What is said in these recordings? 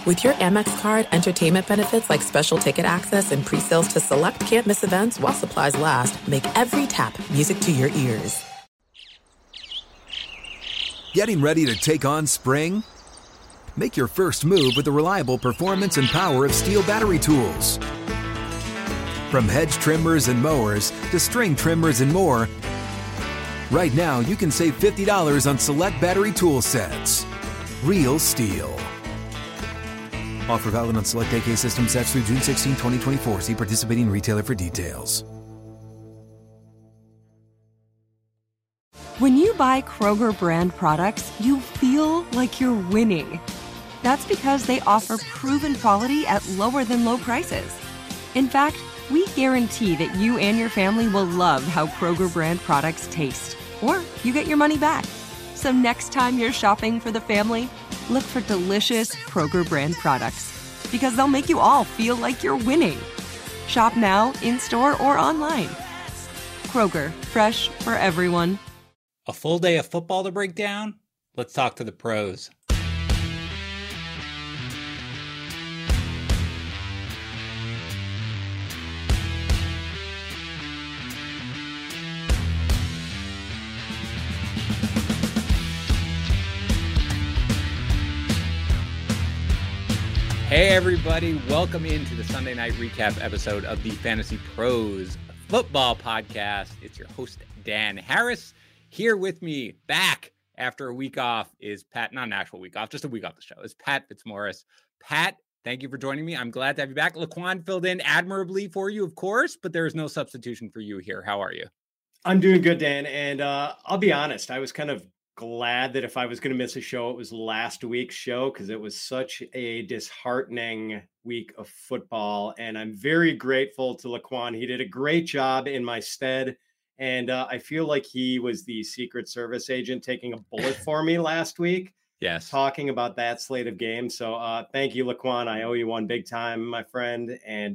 With your Amex card, entertainment benefits like special ticket access and pre-sales to select can't-miss events while supplies last make every tap music to your ears. Getting ready to take on spring? Make your first move with the reliable performance and power of Steel battery tools. From hedge trimmers and mowers to string trimmers and more, right now you can save $50 on select battery tool sets. Real Steel. Offer valid on select AK system sets through June 16, 2024. See participating retailer for details. When you buy Kroger brand products, you feel like you're winning. That's because they offer proven quality at lower than low prices. In fact, we guarantee that you and your family will love how Kroger brand products taste, or you get your money back. So next time you're shopping for the family, look for delicious Kroger brand products, because they'll make you all feel like you're winning. Shop now, in-store, or online. Kroger, fresh for everyone. A full day of football to break down? Let's talk to the pros. Hey everybody, welcome into the Sunday Night Recap episode of the Fantasy Pros Football Podcast. It's your host, Dan Harris. Here with me, back after a week off, is Pat, not an actual week off, just a week off the show, is Pat Fitzmaurice. Pat, thank you for joining me. I'm glad to have you back. Laquan filled in admirably for you, of course, but there is no substitution for you here. How are you? I'm doing good, Dan. And I'll be honest, I was kind of glad that if I was going to miss a show, it was last week's show, because it was such a disheartening week of football. And I'm very grateful to Laquan. He did a great job in my stead. And I feel like he was the Secret Service agent taking a bullet for me last week. Yes. Talking about that slate of games. So thank you, Laquan. I owe you one big time, my friend, and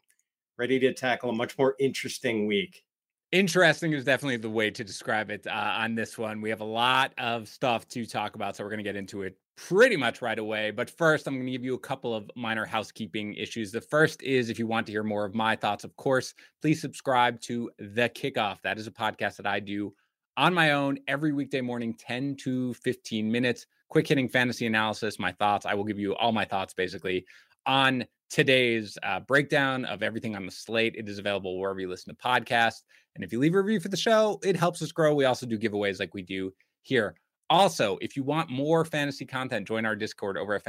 ready to tackle a much more interesting week. Interesting is definitely the way to describe it on this one. We have a lot of stuff to talk about, so we're going to get into it pretty much right away. But first, I'm going to give you a couple of minor housekeeping issues. The first is, if you want to hear more of my thoughts, of course, please subscribe to The Kickoff. That is a podcast that I do on my own every weekday morning, 10 to 15 minutes. Quick hitting fantasy analysis, my thoughts. I will give you all my thoughts basically on today's breakdown of everything on the slate. It is available wherever you listen to podcasts. And if you leave a review for the show, it helps us grow. We also do giveaways like we do here. Also, if you want more fantasy content, join our Discord over at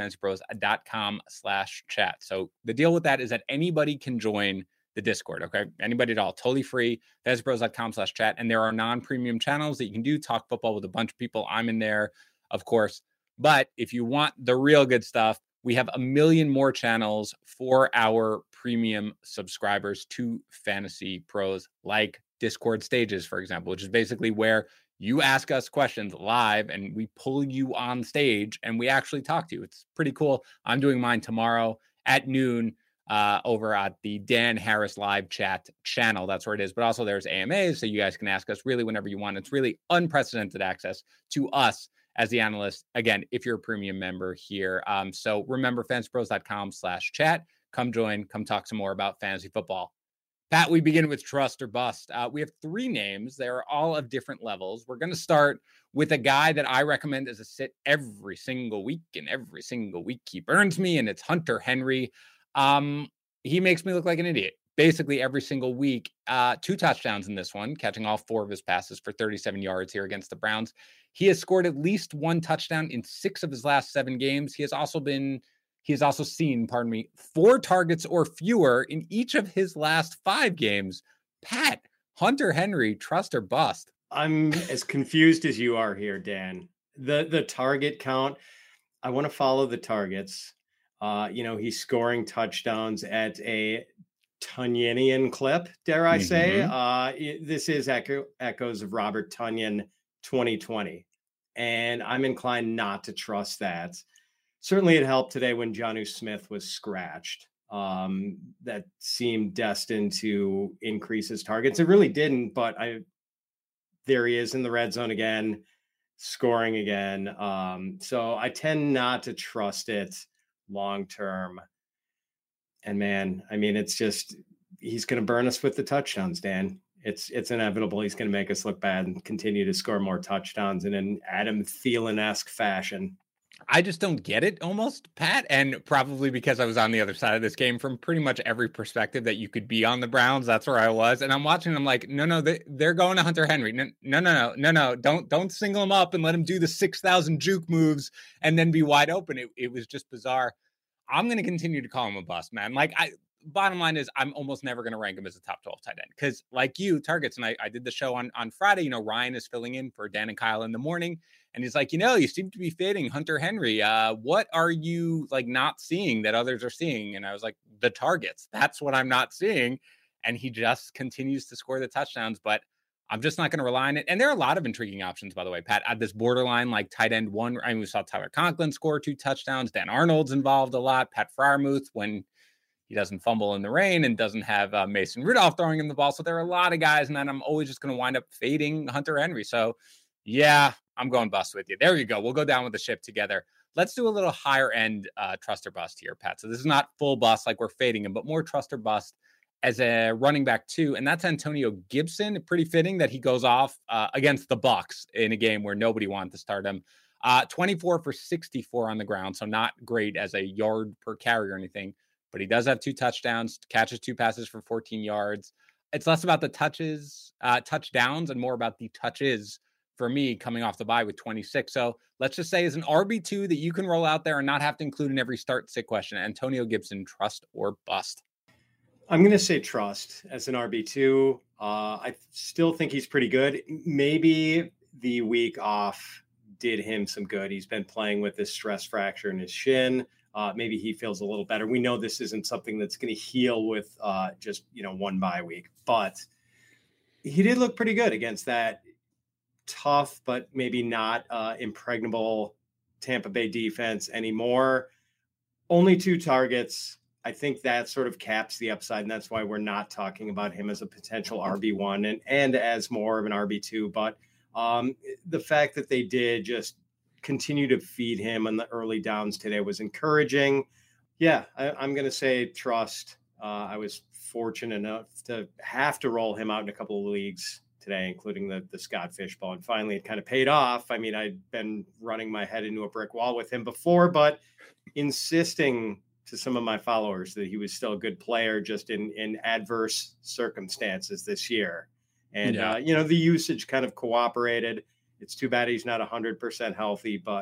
fantasypros.com/chat. So the deal with that is that anybody can join the Discord, okay? Anybody at all, totally free, fantasypros.com/chat. And there are non-premium channels that you can do, talk football with a bunch of people. I'm in there, of course. But if you want the real good stuff, we have a million more channels for our premium subscribers to Fantasy Pros, like Discord Stages, for example, which is basically where you ask us questions live and we pull you on stage and we actually talk to you. It's pretty cool. I'm doing mine tomorrow at noon over at the Dan Harris live chat channel. That's where it is. But also there's AMAs, so you guys can ask us really whenever you want. It's really unprecedented access to us as the analyst, again, if you're a premium member here. So remember, fantasypros.com/chat. Come join, come talk some more about fantasy football. Pat, we begin with trust or bust. We have three names. They're all of different levels. We're going to start with a guy that I recommend as a sit every single week, and every single week he burns me, and it's Hunter Henry. He makes me look like an idiot basically every single week. 2 touchdowns in this one, catching all 4 of his passes for 37 yards here against the Browns. He has scored at least 1 touchdown in 6 of his last 7 games. He has also seen, 4 targets or fewer in each of his last 5 games. Pat, Hunter Henry, trust or bust? I'm as confused as you are here, Dan. The target count, I want to follow the targets. He's scoring touchdowns at a Tunyanian clip, dare I say. This is echoes of Robert Tonyan 2020. And I'm inclined not to trust that. Certainly it helped today when Jonnu Smith was scratched. That seemed destined to increase his targets. It really didn't, but there he is in the red zone again, scoring again. So I tend not to trust it long term. And man, I mean, it's just, he's going to burn us with the touchdowns, Dan. It's inevitable. He's going to make us look bad and continue to score more touchdowns in an Adam Thielen-esque fashion. I just don't get it almost, Pat. And probably because I was on the other side of this game from pretty much every perspective that you could be on the Browns. That's where I was. And I'm watching them like, no, they're going to Hunter Henry. No. Don't single him up and let him do the 6,000 juke moves and then be wide open. It was just bizarre. I'm going to continue to call him a bust, man. Like, bottom line is I'm almost never going to rank him as a top 12 tight end because, like you, targets, and I did the show on Friday, Ryan is filling in for Dan and Kyle in the morning, and he's like, you seem to be fading Hunter Henry. What are you like not seeing that others are seeing? And I was like, the targets. That's what I'm not seeing. And he just continues to score the touchdowns, but I'm just not going to rely on it. And there are a lot of intriguing options, by the way, Pat, at this borderline, like tight end one. I mean, we saw Tyler Conklin score 2 touchdowns. Dan Arnold's involved a lot. Pat Freiermuth, when he doesn't fumble in the rain and doesn't have Mason Rudolph throwing him the ball. So there are a lot of guys, and then I'm always just going to wind up fading Hunter Henry. So yeah, I'm going bust with you. There you go. We'll go down with the ship together. Let's do a little higher end trust or bust here, Pat. So this is not full bust like we're fading him, but more trust or bust as a running back too. And that's Antonio Gibson. Pretty fitting that he goes off against the Bucs in a game where nobody wanted to start him. 24 for 64 on the ground. So not great as a yard per carry or anything, but he does have 2 touchdowns, catches 2 passes for 14 yards. It's less about the touchdowns and more about the touches for me coming off the bye with 26. So let's just say as an RB2 that you can roll out there and not have to include in every start sit question, Antonio Gibson, trust or bust? I'm going to say trust as an RB2. I still think he's pretty good. Maybe the week off did him some good. He's been playing with this stress fracture in his shin. Maybe he feels a little better. We know this isn't something that's going to heal with just, one bye week, but he did look pretty good against that tough, but maybe not impregnable Tampa Bay defense anymore. Only 2 targets. I think that sort of caps the upside, and that's why we're not talking about him as a potential RB1 and as more of an RB2. But the fact that they did just continue to feed him on the early downs today was encouraging. Yeah, I'm going to say trust. I was fortunate enough to have to roll him out in a couple of leagues today, including the Scott Fishbowl. And finally, it kind of paid off. I mean, I'd been running my head into a brick wall with him before, but insisting to some of my followers that he was still a good player just in adverse circumstances this year. And, the usage kind of cooperated. It's too bad he's not 100% healthy, but,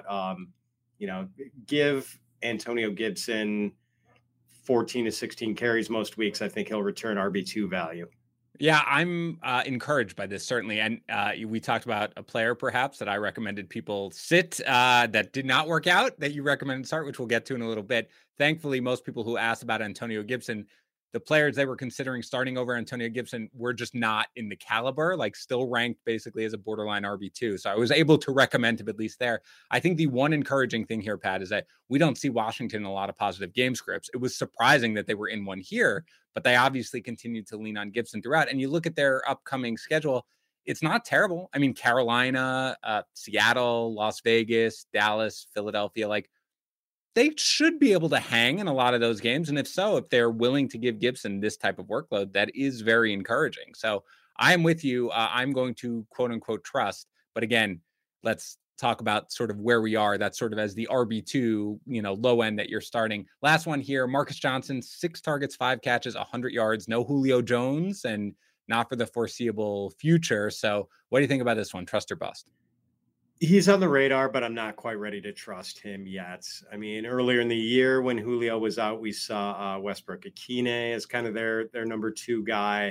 give Antonio Gibson 14 to 16 carries most weeks. I think he'll return RB2 value. Yeah, I'm encouraged by this, certainly. And we talked about a player, perhaps, that I recommended people sit that did not work out, that you recommended start, which we'll get to in a little bit. Thankfully, most people who asked about Antonio Gibson, the players they were considering starting over Antonio Gibson were just not in the caliber, like still ranked basically as a borderline RB2. So I was able to recommend him at least there. I think the one encouraging thing here, Pat, is that we don't see Washington in a lot of positive game scripts. It was surprising that they were in one here, but they obviously continued to lean on Gibson throughout. And you look at their upcoming schedule, it's not terrible. I mean, Carolina, Seattle, Las Vegas, Dallas, Philadelphia, like they should be able to hang in a lot of those games. And if so, if they're willing to give Gibson this type of workload, that is very encouraging. So I'm with you. I'm going to quote unquote trust. But again, let's talk about sort of where we are. That's sort of as the RB2, low end that you're starting. Last one here, Marcus Johnson, 6 targets, 5 catches, 100 yards, no Julio Jones, and not for the foreseeable future. So what do you think about this one? Trust or bust? He's on the radar, but I'm not quite ready to trust him yet. I mean, earlier in the year when Julio was out, we saw Westbrook-Ikhine as kind of their number 2 guy.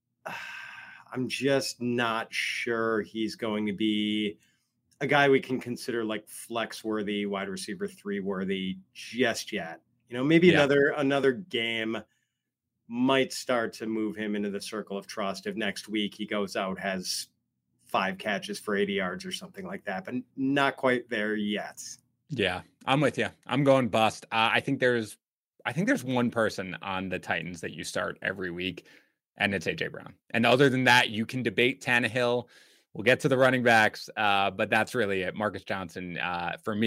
I'm just not sure he's going to be a guy we can consider like flex worthy, wide receiver 3 worthy just yet. Maybe another game might start to move him into the circle of trust if next week he goes out, has 5 catches for 80 yards or something like that, but not quite there yet. Yeah, I'm with you. I'm going bust. I think there's one person on the Titans that you start every week, and it's AJ Brown. And other than that, you can debate Tannehill. We'll get to the running backs, but that's really it. Marcus Johnson, for me,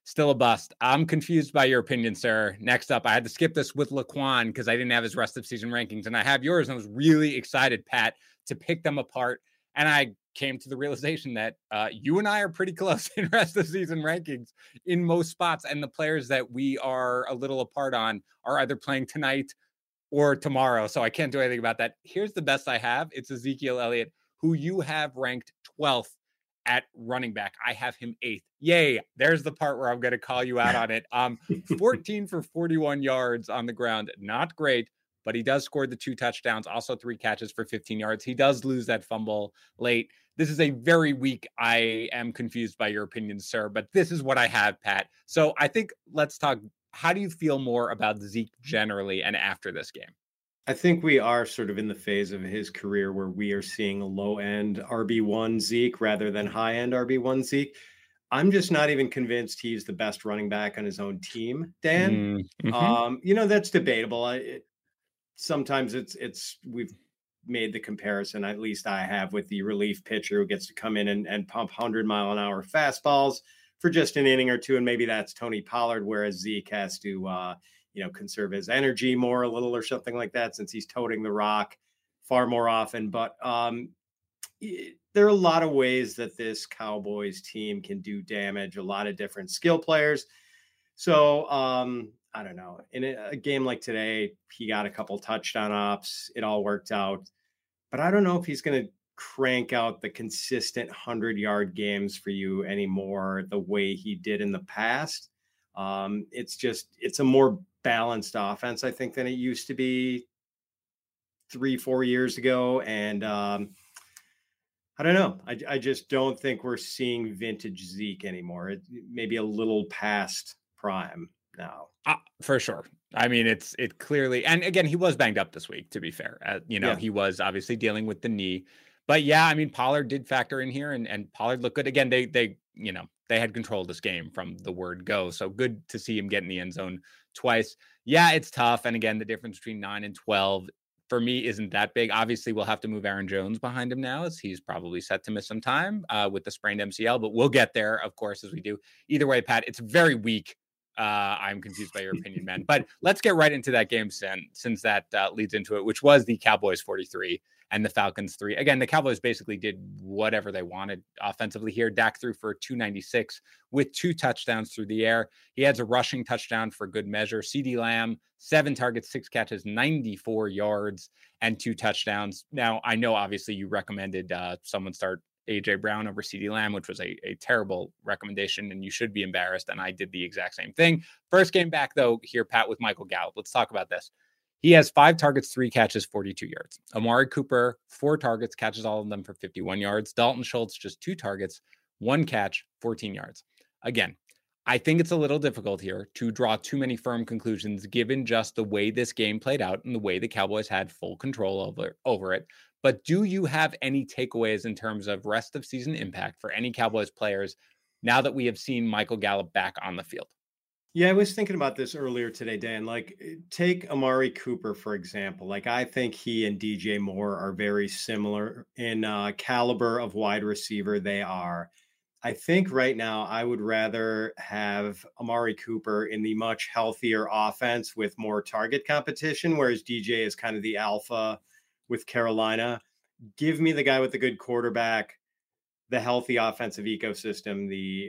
Still a bust. I'm confused by your opinion, sir. Next up, I had to skip this with Laquan because I didn't have his rest of season rankings, and I have yours. And I was really excited, Pat, to pick them apart. And I came to the realization that you and I are pretty close in rest of season rankings in most spots. And the players that we are a little apart on are either playing tonight or tomorrow. So I can't do anything about that. Here's the best I have. It's Ezekiel Elliott, who you have ranked 12th at running back. I have him 8th. Yay. There's the part where I'm going to call you out on it. 14 for 41 yards on the ground. Not great, but he does score the 2 touchdowns, also 3 catches for 15 yards. He does lose that fumble late. This is a very weak, I am confused by your opinion, sir, but this is what I have, Pat. So I think let's talk. How do you feel more about Zeke generally and after this game? I think we are sort of in the phase of his career where we are seeing a low-end RB1 Zeke rather than high-end RB1 Zeke. I'm just not even convinced he's the best running back on his own team, Dan. Mm-hmm. That's debatable. Sometimes we've made the comparison, at least I have, with the relief pitcher who gets to come in and pump 100-mile-an-hour fastballs for just an inning or two, and maybe that's Tony Pollard, whereas Zeke has to conserve his energy more a little or something like that, since he's toting the rock far more often. But there are a lot of ways that this Cowboys team can do damage, a lot of different skill players. So I don't know. In a game like today, he got a couple touchdown ops. It all worked out. But I don't know if he's going to crank out the consistent 100-yard games for you anymore the way he did in the past. It's a more balanced offense, I think, than it used to be 3-4 years ago. And I don't know. I just don't think we're seeing vintage Zeke anymore. It maybe a little past prime now. For sure. I mean, it clearly, and again, he was banged up this week, to be fair. He was obviously dealing with the knee. But yeah, I mean, Pollard did factor in here, and Pollard looked good. Again, they had control of this game from the word go. So good to see him get in the end zone twice. Yeah, it's tough. And again, the difference between 9 and 12 for me isn't that big. Obviously, we'll have to move Aaron Jones behind him now, as he's probably set to miss some time with the sprained MCL, but we'll get there, of course, as we do. Either way, Pat, it's very weak. I'm confused by your opinion, man. But let's get right into that game, since that leads into it, which was the Cowboys 43 and the Falcons 3. Again, the Cowboys basically did whatever they wanted offensively here. Dak threw for 296 with 2 touchdowns through the air. He has a rushing touchdown for good measure. CeeDee Lamb, 7 targets, 6 catches, 94 yards, and 2 touchdowns. Now, I know obviously you recommended someone start AJ Brown over CeeDee Lamb, which was a terrible recommendation, and you should be embarrassed. And I did the exact same thing. First game back, though, here, Pat, with Michael Gallup. Let's talk about this. He has 5 targets, 3 catches, 42 yards. Amari Cooper, 4 targets, catches all of them for 51 yards. Dalton Schultz, just 2 targets, 1 catch, 14 yards. Again, I think it's a little difficult here to draw too many firm conclusions given just the way this game played out and the way the Cowboys had full control over it. But do you have any takeaways in terms of rest of season impact for any Cowboys players now that we have seen Michael Gallup back on the field? Yeah, I was thinking about this earlier today, Dan. Like, take Amari Cooper, for example. Like, I think he and DJ Moore are very similar in caliber of wide receiver they are. I think right now I would rather have Amari Cooper in the much healthier offense with more target competition, whereas DJ is kind of the alpha with Carolina. Give me the guy with the good quarterback, the healthy offensive ecosystem, the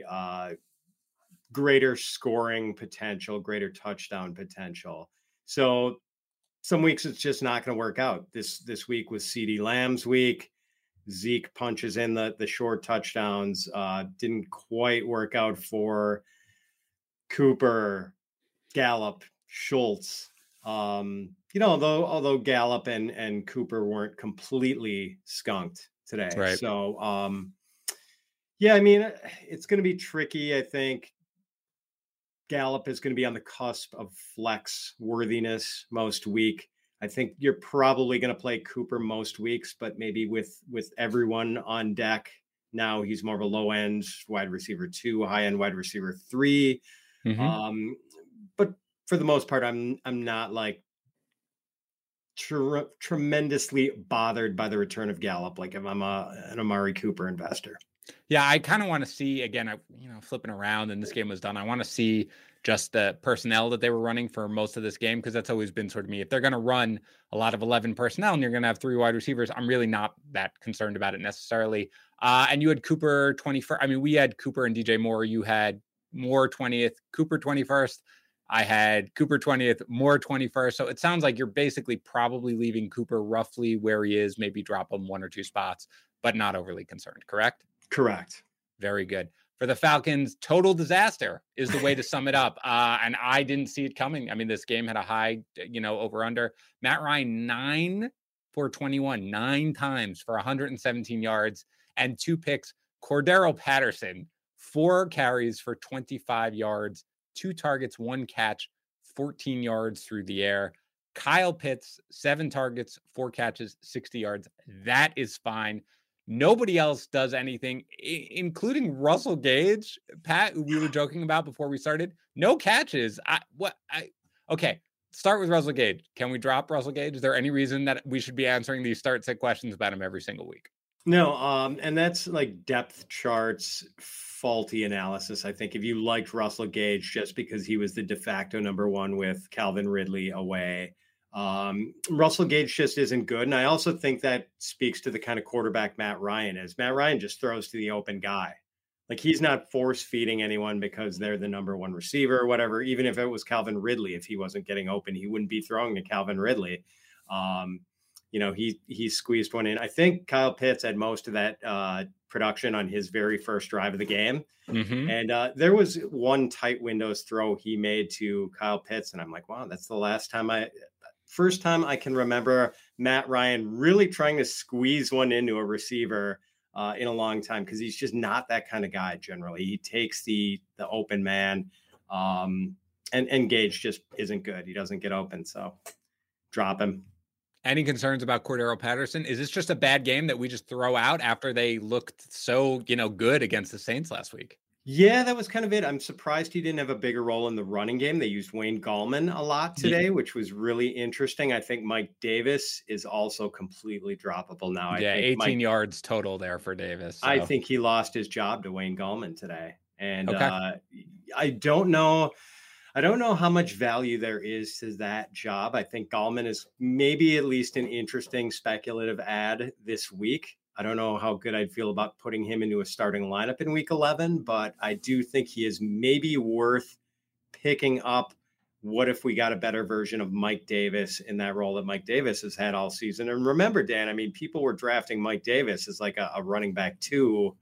greater scoring potential, greater touchdown potential. So some weeks it's just not going to work out. This week was CeeDee Lamb's week. Zeke punches in the short touchdowns. Didn't quite work out for Cooper, Gallup, Schultz. Although Gallup and Cooper weren't completely skunked today. Right. So, I mean, it's going to be tricky. I think Gallup is going to be on the cusp of flex worthiness most week. I think you're probably going to play Cooper most weeks, but maybe with everyone on deck now, he's more of a low end wide receiver 2, high end wide receiver 3. Mm-hmm. But for the most part, I'm not like tremendously bothered by the return of Gallup. Like if I'm an Amari Cooper investor. Yeah, I kind of want to see again, flipping around and this game was done. I want to see just the personnel that they were running for most of this game, because that's always been sort of me. If they're going to run a lot of 11 personnel and you're going to have 3 wide receivers, I'm really not that concerned about it necessarily. And you had Cooper 21st. I mean, we had Cooper and DJ Moore. You had Moore 20th, Cooper 21st. I had Cooper 20th, Moore 21st. So it sounds like you're basically probably leaving Cooper roughly where he is, maybe drop him 1 or 2 spots, but not overly concerned, correct? Correct. Very good. For the Falcons, total disaster is the way to sum it up. And I didn't see it coming. I mean, this game had a high, over under. Matt Ryan, 9 for 21, 9 times for 117 yards and 2 picks. Cordero Patterson, 4 carries for 25 yards, 2 targets, 1 catch, 14 yards through the air. Kyle Pitts, 7 targets, 4 catches, 60 yards. That is fine. Nobody else does anything, including Russell Gage. Pat, who we were joking about before we started, no catches. Okay, start with Russell Gage. Can we drop Russell Gage? Is there any reason that we should be answering these start-sit questions about him every single week? No, and that's like depth charts, faulty analysis. I think if you liked Russell Gage just because he was the de facto number 1 with Calvin Ridley away, Russell Gage just isn't good. And I also think that speaks to the kind of quarterback Matt Ryan is. Matt Ryan just throws to the open guy. Like, he's not force feeding anyone because they're the number 1 receiver or whatever. Even if it was Calvin Ridley, if he wasn't getting open, he wouldn't be throwing to Calvin Ridley. He squeezed one in. I think Kyle Pitts had most of that production on his very first drive of the game. Mm-hmm. And there was one tight windows throw he made to Kyle Pitts. And I'm like, wow, that's the first time I can remember Matt Ryan really trying to squeeze one into a receiver in a long time, because he's just not that kind of guy generally. He takes the open man, and Gage just isn't good. He doesn't get open, so drop him. Any concerns about Cordero Patterson? Is this just a bad game that we just throw out after they looked so, good against the Saints last week? Yeah, that was kind of it. I'm surprised he didn't have a bigger role in the running game. They used Wayne Gallman a lot today, which was really interesting. I think Mike Davis is also completely droppable now. I think 18 yards total there for Davis. So. I think he lost his job to Wayne Gallman today. And I don't know how much value there is to that job. I think Gallman is maybe at least an interesting speculative ad this week. I don't know how good I'd feel about putting him into a starting lineup in week 11, but I do think he is maybe worth picking up. What if we got a better version of Mike Davis in that role that Mike Davis has had all season? And remember, Dan, I mean, people were drafting Mike Davis as like a running back 2.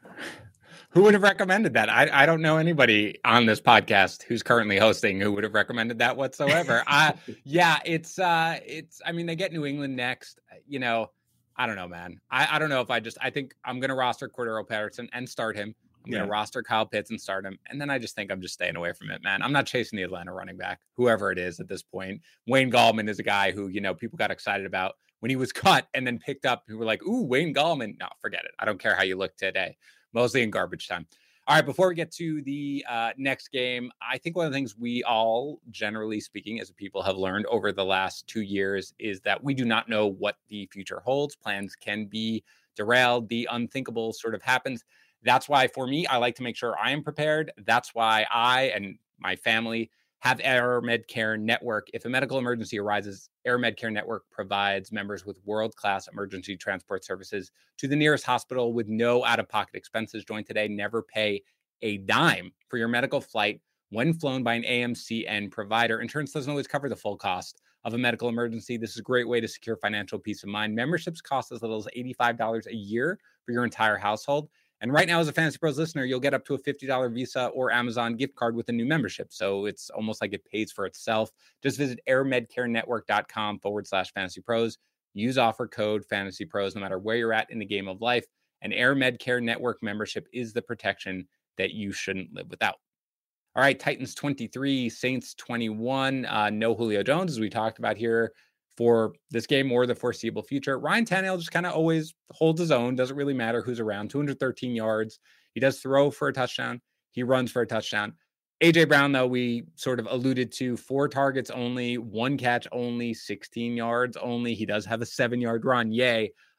Who would have recommended that? I don't know anybody on this podcast who's currently hosting who would have recommended that whatsoever. It's I mean, they get New England next, I don't know, man. I don't know if I think I'm going to roster Cordero Patterson and start him. I'm going to roster Kyle Pitts and start him. And then I just think I'm just staying away from it, man. I'm not chasing the Atlanta running back, whoever it is at this point. Wayne Gallman is a guy who, people got excited about when he was cut and then picked up. Who were like, ooh, Wayne Gallman. No, forget it. I don't care how you look today. Mostly in garbage time. All right, before we get to the next game, I think one of the things we all, generally speaking, as a people have learned over the last 2 years is that we do not know what the future holds. Plans can be derailed. The unthinkable sort of happens. That's why, for me, I like to make sure I am prepared. That's why I and my family have Air Medcare Network. If a medical emergency arises, Air Medcare Network provides members with world-class emergency transport services to the nearest hospital with no out-of-pocket expenses. Join today. Never pay a dime for your medical flight when flown by an AMCN provider. Insurance doesn't always cover the full cost of a medical emergency. This is a great way to secure financial peace of mind. Memberships cost as little as $85 a year for your entire household. And right now, as a Fantasy Pros listener, you'll get up to a $50 Visa or Amazon gift card with a new membership. So it's almost like it pays for itself. Just visit airmedcarenetwork.com/Fantasy Pros. Use offer code Fantasy Pros no matter where you're at in the game of life. And Air Medcare Network membership is the protection that you shouldn't live without. All right, Titans 23, Saints 21. No Julio Jones, as we talked about here, for this game or the foreseeable future. Ryan Tannehill just kind of always holds his own. Doesn't really matter who's around. 213 yards. He does throw for a touchdown. He runs for a touchdown. A.J. Brown, though, we sort of alluded to, 4 targets only, 1 catch only, 16 yards only. He does have a 7-yard run. Yay.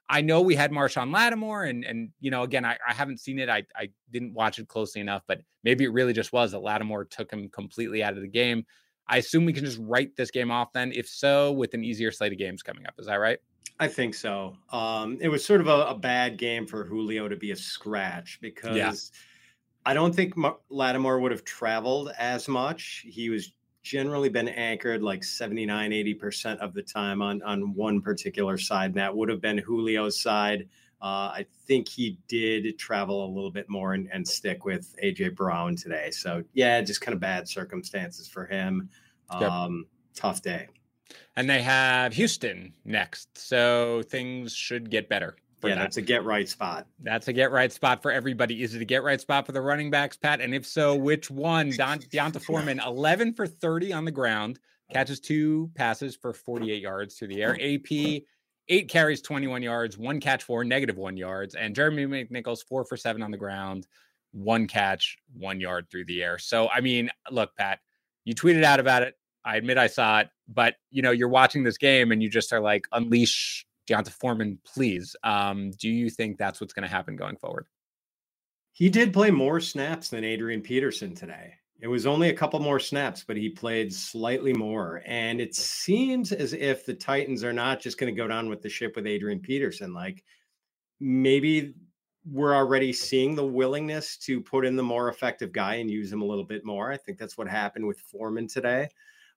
I know we had Marshawn Lattimore and again, I haven't seen it. I didn't watch it closely enough, but maybe it really just was that Lattimore took him completely out of the game. I assume we can just write this game off then. If so, with an easier slate of games coming up. Is that right? I think so. It was sort of a bad game for Julio to be a scratch because I don't think Lattimore would have traveled as much. He was generally been anchored like 79, 80% of the time on one particular side. And that would have been Julio's side. I think he did travel a little bit more and stick with AJ Brown today. So yeah, just kind of bad circumstances for him. Tough day. And they have Houston next. So things should get better. That's a get right spot. That's a get right spot for everybody. Is it a get right spot for the running backs, Pat? And if so, which one? D'Onta Foreman, 11 for 30 on the ground, catches 2 passes for 48 yards through the air. AP, 8 carries, 21 yards, 1 catch for -1 yards. And Jeremy McNichols, 4 for 7 on the ground, 1 catch, 1 yard through the air. So, I mean, look, Pat, you tweeted out about it. I admit I saw it, but you're watching this game and you just are like, unleash D'Onta Foreman, please. Do you think that's what's going to happen going forward? He did play more snaps than Adrian Peterson today. It was only a couple more snaps, but he played slightly more. And it seems as if the Titans are not just going to go down with the ship with Adrian Peterson. Like maybe we're already seeing the willingness to put in the more effective guy and use him a little bit more. I think that's what happened with Foreman today.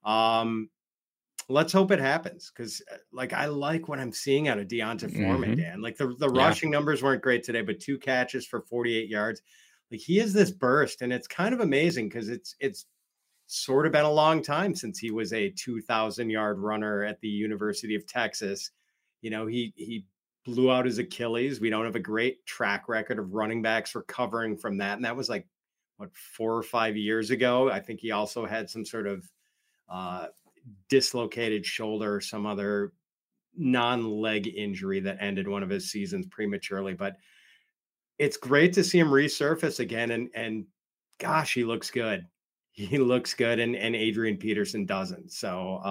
Let's hope it happens because I like what I'm seeing out of D'Onta Foreman, Dan. Like the rushing numbers weren't great today, but 2 catches for 48 yards. Like he has this burst and it's kind of amazing because it's sort of been a long time since he was a 2,000-yard runner at the University of Texas. He blew out his Achilles. We don't have a great track record of running backs recovering from that. And that was 4 or 5 years ago. I think he also had some sort of dislocated shoulder or some other non-leg injury that ended one of his seasons prematurely. But it's great to see him resurface again. And gosh, he looks good. He looks good. And Adrian Peterson doesn't. So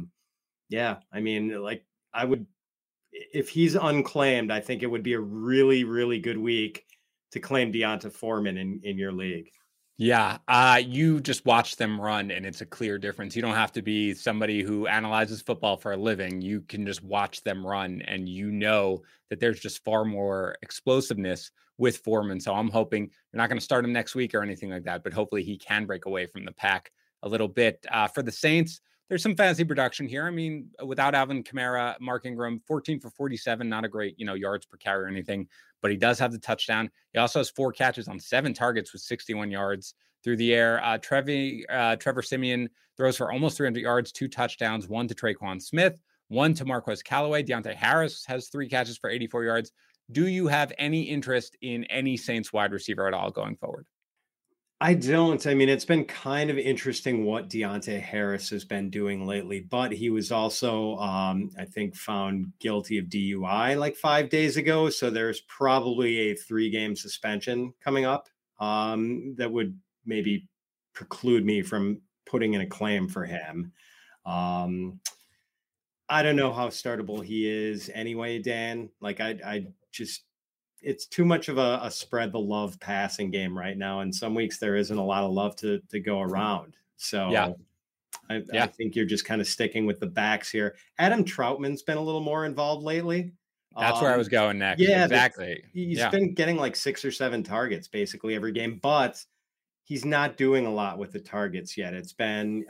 I mean, I would, if he's unclaimed, I think it would be a really, really good week to claim D'Onta Foreman in your league. Yeah, you just watch them run and it's a clear difference. You don't have to be somebody who analyzes football for a living. You can just watch them run and that there's just far more explosiveness with Foreman. So I'm hoping you're not going to start him next week or anything like that, but hopefully he can break away from the pack a little bit. For the Saints, there's some fantasy production here. I mean, without Alvin Kamara, Mark Ingram, 14 for 47, not a great, yards per carry or anything, but he does have the touchdown. He also has 4 catches on 7 targets with 61 yards through the air. Trevor Siemian throws for almost 300 yards, 2 touchdowns, 1 to Traquan Smith, 1 to Marquez Callaway. Deontay Harris has 3 catches for 84 yards. Do you have any interest in any Saints wide receiver at all going forward? I don't. I mean, it's been kind of interesting what Deontay Harris has been doing lately, but he was also, I think, found guilty of DUI 5 days ago. So there's probably a 3-game suspension coming up that would maybe preclude me from putting in a claim for him. I don't know how startable he is anyway, Dan. I just... it's too much of a spread the love passing game right now. And some weeks there isn't a lot of love to go around. So I think you're just kind of sticking with the backs here. Adam Troutman's been a little more involved lately. That's where I was going next. Yeah, exactly. He's been getting 6 or 7 targets basically every game, but he's not doing a lot with the targets yet. It's been,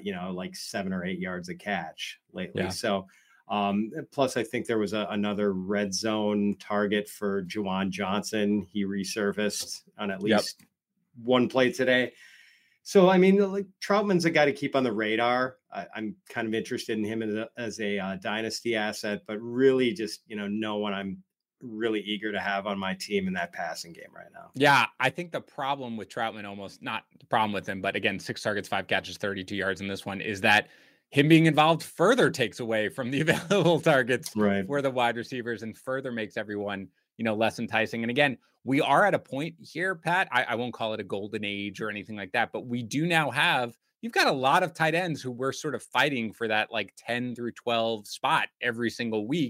7 or 8 yards a catch lately. Yeah. So, plus I think there was another red zone target for Juwan Johnson. He resurfaced on at least one play today. So, I mean, Troutman's a guy to keep on the radar. I'm kind of interested in him as a dynasty asset, but really just, no one I'm really eager to have on my team in that passing game right now. Yeah, I think the problem with Troutman, almost not the problem with him, but again, 6 targets, 5 catches, 32 yards in this one, is that him being involved further takes away from the available targets for the wide receivers and further makes everyone, less enticing. And again, we are at a point here, Pat, I won't call it a golden age or anything like that, but we do now have, you've got a lot of tight ends who we're sort of fighting for that 10 through 12 spot every single week,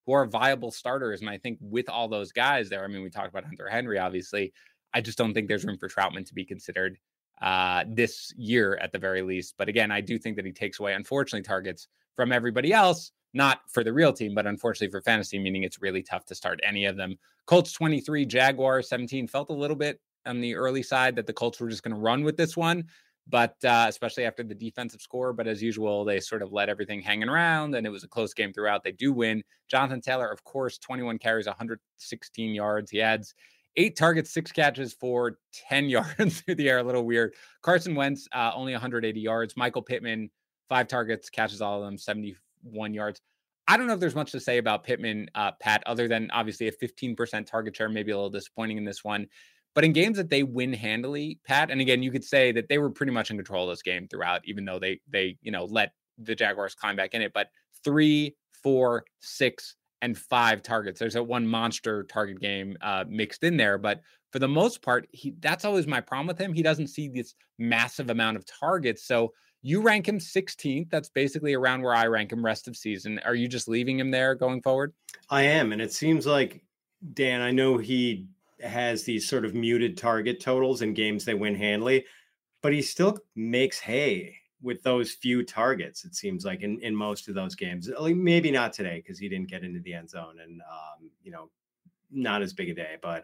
who are viable starters. And I think with all those guys there, I mean, we talked about Hunter Henry, obviously. I just don't think there's room for Troutman to be considered this year at the very least. But again, I do think that he takes away, unfortunately, targets from everybody else, not for the real team, but unfortunately for fantasy, meaning it's really tough to start any of them. Colts 23, Jaguars 17. Felt a little bit on the early side that the Colts were just going to run with this one, but especially after the defensive score. But as usual, they sort of let everything hanging around, and it was a close game throughout. They do win. Jonathan Taylor, of course, 21 carries, 116 yards. He adds 8 targets, 6 catches for 10 yards through the air. A little weird. Carson Wentz, only 180 yards. Michael Pittman, 5 targets, catches all of them, 71 yards. I don't know if there's much to say about Pittman, Pat, other than obviously a 15% target share, maybe a little disappointing in this one. But in games that they win handily, Pat, and again, you could say that they were pretty much in control of this game throughout, even though they let the Jaguars climb back in it. But 3, 4, 6, and 5 targets. There's a one monster target game mixed in there, but for the most part, that's always my problem with him. He doesn't see this massive amount of targets. So you rank him 16th. That's basically around where I rank him rest of season. Are you just leaving him there going forward? I am. And it seems like, Dan, I know he has these sort of muted target totals in games they win handily, but he still makes hay with those few targets. It seems like in most of those games, maybe not today, because he didn't get into the end zone and, not as big a day, but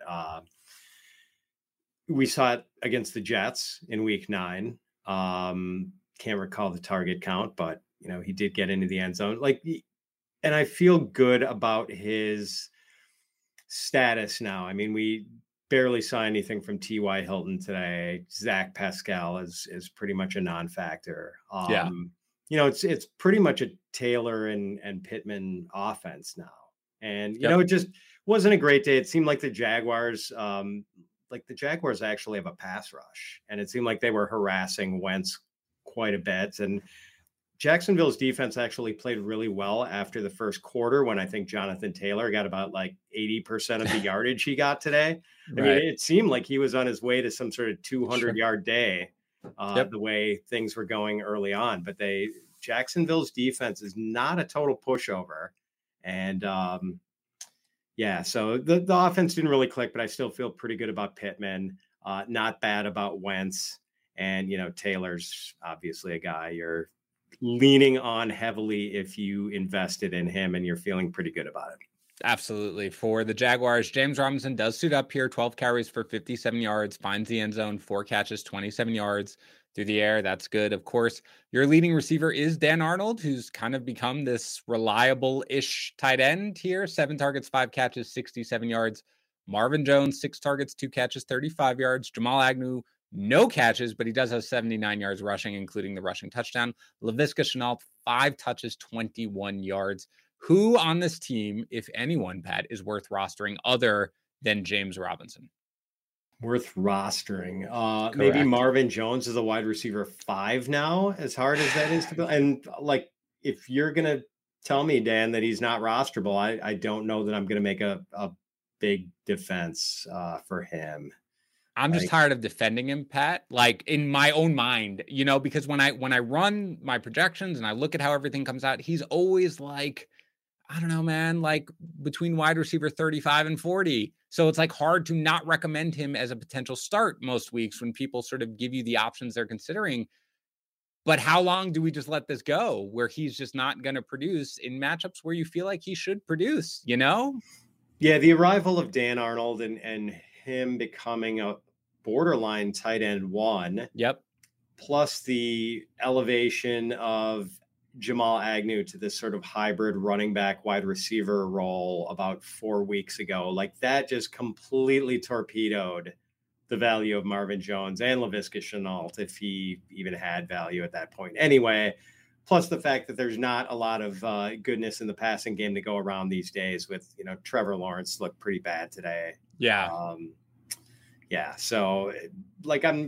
we saw it against the Jets in week 9. Can't recall the target count, but he did get into the end zone. And I feel good about his status now. I mean, we barely saw anything from T.Y. Hilton today. Zach Pascal is pretty much a non-factor. It's pretty much a Taylor and Pittman offense now. And, it just wasn't a great day. It seemed like the Jaguars, actually have a pass rush, and it seemed like they were harassing Wentz quite a bit. And Jacksonville's defense actually played really well after the first quarter, when I think Jonathan Taylor got about 80% of the yardage he got today. I mean, it seemed like he was on his way to some sort of 200-yard day, the way things were going early on. But Jacksonville's defense is not a total pushover. And so the offense didn't really click, but I still feel pretty good about Pittman. Not bad about Wentz. And, Taylor's obviously a guy you're leaning on heavily if you invested in him, and you're feeling pretty good about it. Absolutely. For the Jaguars, James Robinson does suit up here. 12 carries for 57 yards, finds the end zone, 4 catches, 27 yards through the air. That's good. Of course, your leading receiver is Dan Arnold, who's kind of become this reliable-ish tight end here. 7 targets, 5 catches, 67 yards. Marvin Jones, 6 targets, 2 catches, 35 yards. Jamal Agnew, no catches, but he does have 79 yards rushing, including the rushing touchdown. Laviska Shenault, 5 touches, 21 yards. Who on this team, if anyone, Pat, is worth rostering other than James Robinson? Worth rostering. Maybe Marvin Jones is a wide receiver 5 now, as hard as that is to build. And if you're going to tell me, Dan, that he's not rosterable, I don't know that I'm going to make a big defense for him. I'm just tired of defending him, Pat, in my own mind, because when I run my projections and I look at how everything comes out, he's always I don't know, man, between wide receiver 35 and 40. So it's hard to not recommend him as a potential start most weeks when people sort of give you the options they're considering. But how long do we just let this go where he's just not going to produce in matchups where you feel like he should produce, Yeah, the arrival of Dan Arnold and him becoming a borderline tight end 1. Yep. Plus the elevation of Jamal Agnew to this sort of hybrid running back wide receiver role about 4 weeks ago. That just completely torpedoed the value of Marvin Jones and Laviska Shenault, if he even had value at that point. Anyway, plus the fact that there's not a lot of goodness in the passing game to go around these days with, Trevor Lawrence looked pretty bad today. Yeah. So I'm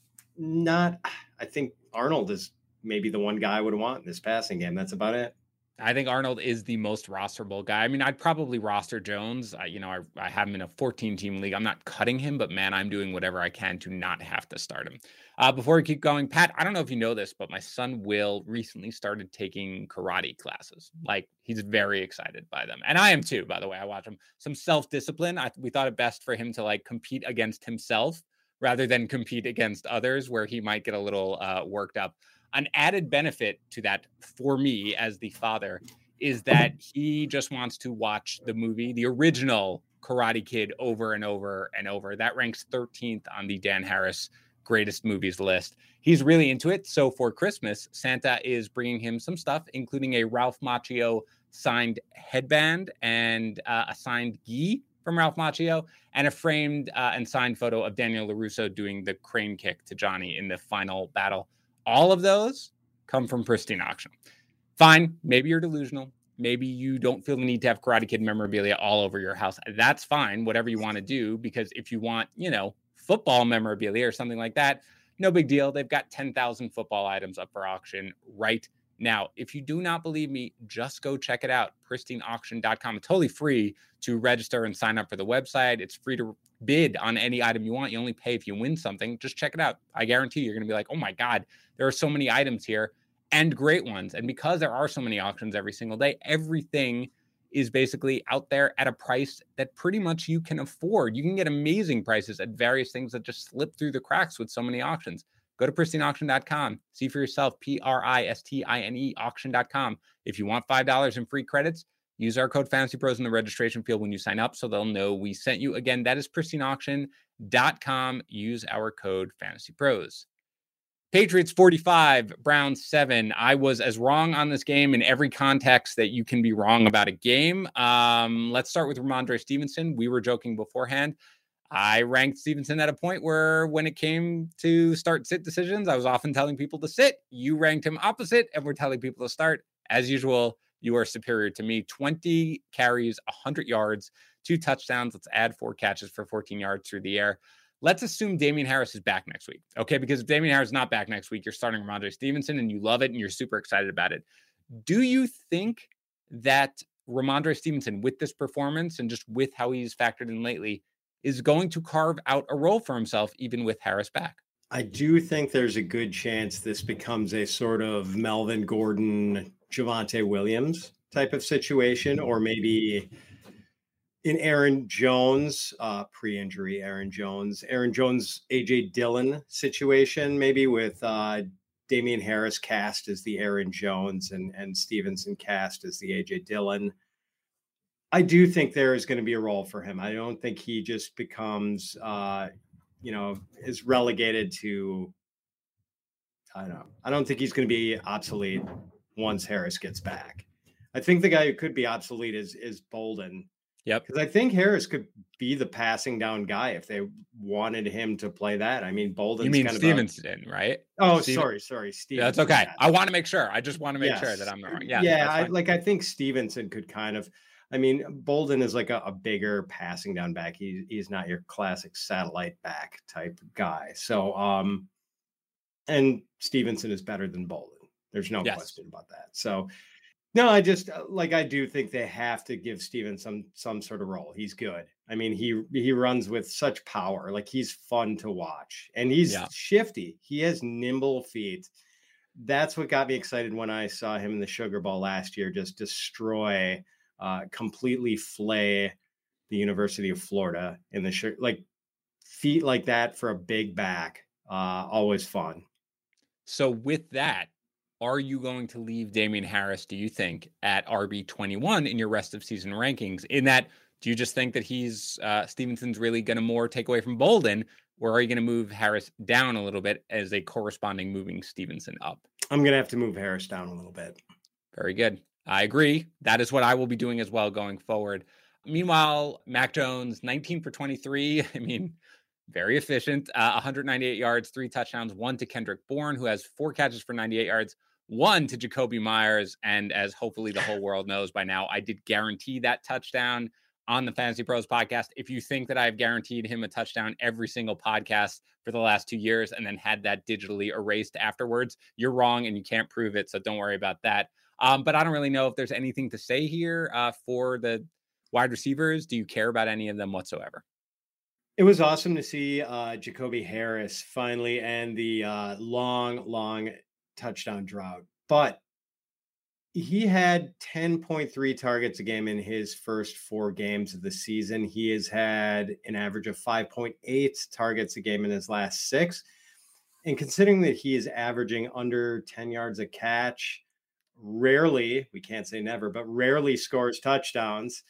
not, I think Arnold is maybe the one guy I would want in this passing game. That's about it. I think Arnold is the most rosterable guy. I mean, I'd probably roster Jones. I have him in a 14-team league. I'm not cutting him, but man, I'm doing whatever I can to not have to start him. Before we keep going, Pat, I don't know if you know this, but my son Will recently started taking karate classes. Like, he's very excited by them. And I am too, by the way. I watch him. Some self-discipline. We thought it best for him to like compete against himself rather than compete against others, where he might get a little worked up. An added benefit to that for me as the father is that he just wants to watch the movie, the original Karate Kid, over and over and over. That ranks 13th on the Dan Harris greatest movies list. He's really into it. So for Christmas, Santa is bringing him some stuff, including a Ralph Macchio signed headband and a signed gi from Ralph Macchio, and a framed and signed photo of Daniel LaRusso doing the crane kick to Johnny in the final battle. All of those come from Pristine Auction. Fine, maybe you're delusional. Maybe you don't feel the need to have Karate Kid memorabilia all over your house. That's fine, whatever you want to do, because if you want, football memorabilia or something like that, no big deal. They've got 10,000 football items up for auction right now. If you do not believe me, just go check it out. PristineAuction.com. It's totally free to register and sign up for the website. It's free to bid on any item you want. You only pay if you win something. Just check it out. I guarantee you're going to be like, oh my God, there are so many items here and great ones. And because there are so many auctions every single day, everything is basically out there at a price that pretty much you can afford. You can get amazing prices at various things that just slip through the cracks with so many auctions. Go to PristineAuction.com. See for yourself, PRISTINE auction.com. If you want $5 in free credits, use our code FantasyPros in the registration field when you sign up so they'll know we sent you. Again, that is PristineAuction.com. Use our code FantasyPros. Patriots 45, Browns 7. I was as wrong on this game in every context that you can be wrong about a game. Let's start with Rhamondre Stevenson. We were joking beforehand. I ranked Stevenson at a point where when it came to start-sit decisions, I was often telling people to sit. You ranked him opposite, and we're telling people to start. As usual, you are superior to me. 20 carries, 100 yards, 2 touchdowns. Let's add 4 catches for 14 yards through the air. Let's assume Damien Harris is back next week, okay? Because if Damien Harris is not back next week, you're starting Rhamondre Stevenson, and you love it, and you're super excited about it. Do you think that Rhamondre Stevenson, with this performance and just with how he's factored in lately, is going to carve out a role for himself, even with Harris back? I do think there's a good chance this becomes a sort of Melvin Gordon, Javonte Williams type of situation, or maybe in Aaron Jones, pre-injury Aaron Jones, AJ Dillon situation, maybe with Damian Harris cast as the Aaron Jones and Stevenson cast as the AJ Dillon. I do think there is going to be a role for him. I don't think he just becomes, is relegated to, I don't think he's going to be obsolete once Harris gets back. I think the guy who could be obsolete is Bolden. Yep. Because I think Harris could be the passing down guy if they wanted him to play that. I mean, Bolden's you mean kind Stevenson, right? Oh, Steven... sorry. Stevenson. Yeah, that's okay. I want to make sure. I just want to make sure that I'm not wrong. Yeah. I think Stevenson could kind of, Bolden is like a bigger passing down back. He's not your classic satellite back type guy. So, and Stevenson is better than Bolden. There's no question about that. So, no, I just I do think they have to give Steven some sort of role. He's good. I mean, he runs with such power. Like, he's fun to watch, and he's shifty. He has nimble feet. That's what got me excited when I saw him in the Sugar Bowl last year, just destroy, completely flay the University of Florida in the feet like that for a big back. Always fun. So with that, are you going to leave Damien Harris, do you think, at RB21 in your rest of season rankings? In that, do you just think that he's Stevenson's really going to more take away from Bolden, or are you going to move Harris down a little bit as a corresponding moving Stevenson up? I'm going to have to move Harris down a little bit. Very good. I agree. That is what I will be doing as well going forward. Meanwhile, Mac Jones, 19 for 23. Very efficient. 198 yards, 3 touchdowns, 1 to Kendrick Bourne, who has 4 catches for 98 yards, 1 to Jacoby Myers. And as hopefully the whole world knows by now, I did guarantee that touchdown on the Fantasy Pros podcast. If you think that I've guaranteed him a touchdown every single podcast for the last 2 years and then had that digitally erased afterwards, you're wrong and you can't prove it. So don't worry about that. But I don't really know if there's anything to say here for the wide receivers. Do you care about any of them whatsoever? It was awesome to see Jacoby Harris finally end the long touchdown drought. But he had 10.3 targets a game in his first 4 games of the season. He has had an average of 5.8 targets a game in his last 6. And considering that he is averaging under 10 yards a catch, rarely, we can't say never, but rarely scores touchdowns.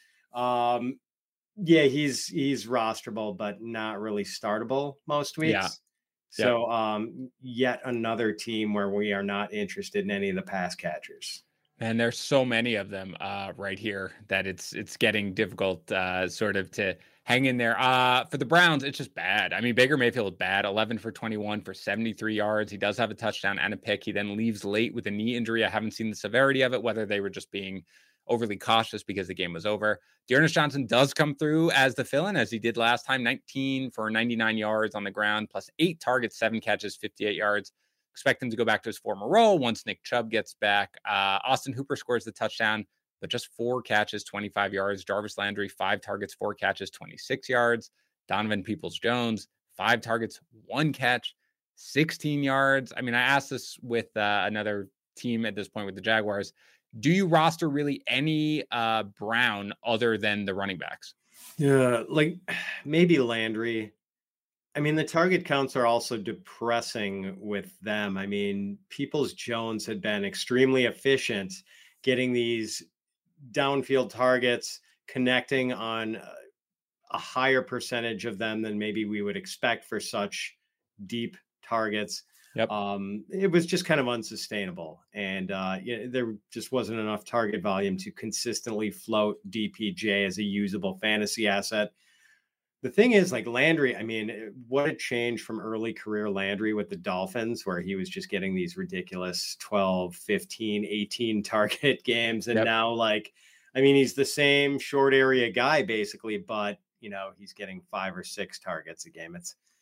Yeah, he's rosterable, but not really startable most weeks. Yeah. So yet another team where we are not interested in any of the pass catchers. And there's so many of them right here that it's getting difficult sort of to hang in there. For the Browns, it's just bad. I mean, Baker Mayfield is bad, 11 for 21 for 73 yards. He does have a touchdown and a pick. He then leaves late with a knee injury. I haven't seen the severity of it, whether they were just being overly cautious because the game was over. D'Ernest Johnson does come through as the fill-in, as he did last time, 19 for 99 yards on the ground, plus 8 targets, 7 catches, 58 yards. Expect him to go back to his former role once Nick Chubb gets back. Austin Hooper scores the touchdown, but just 4 catches, 25 yards. Jarvis Landry, 5 targets, 4 catches, 26 yards. Donovan Peoples-Jones, 5 targets, 1 catch, 16 yards. I mean, I asked this with another team at this point with the Jaguars. Do you roster really any Brown other than the running backs? Yeah, like maybe Landry. I mean, the target counts are also depressing with them. I mean, Peoples-Jones had been extremely efficient getting these downfield targets, connecting on a higher percentage of them than maybe we would expect for such deep targets. Yep. It was just kind of unsustainable. And there just wasn't enough target volume to consistently float DPJ as a usable fantasy asset. The thing is, like Landry, I mean, what a change from early career Landry with the Dolphins, where he was just getting these ridiculous 12, 15, 18 target games. And now, like, I mean, he's the same short area guy, basically, but, you know, he's getting 5 or 6 targets a game.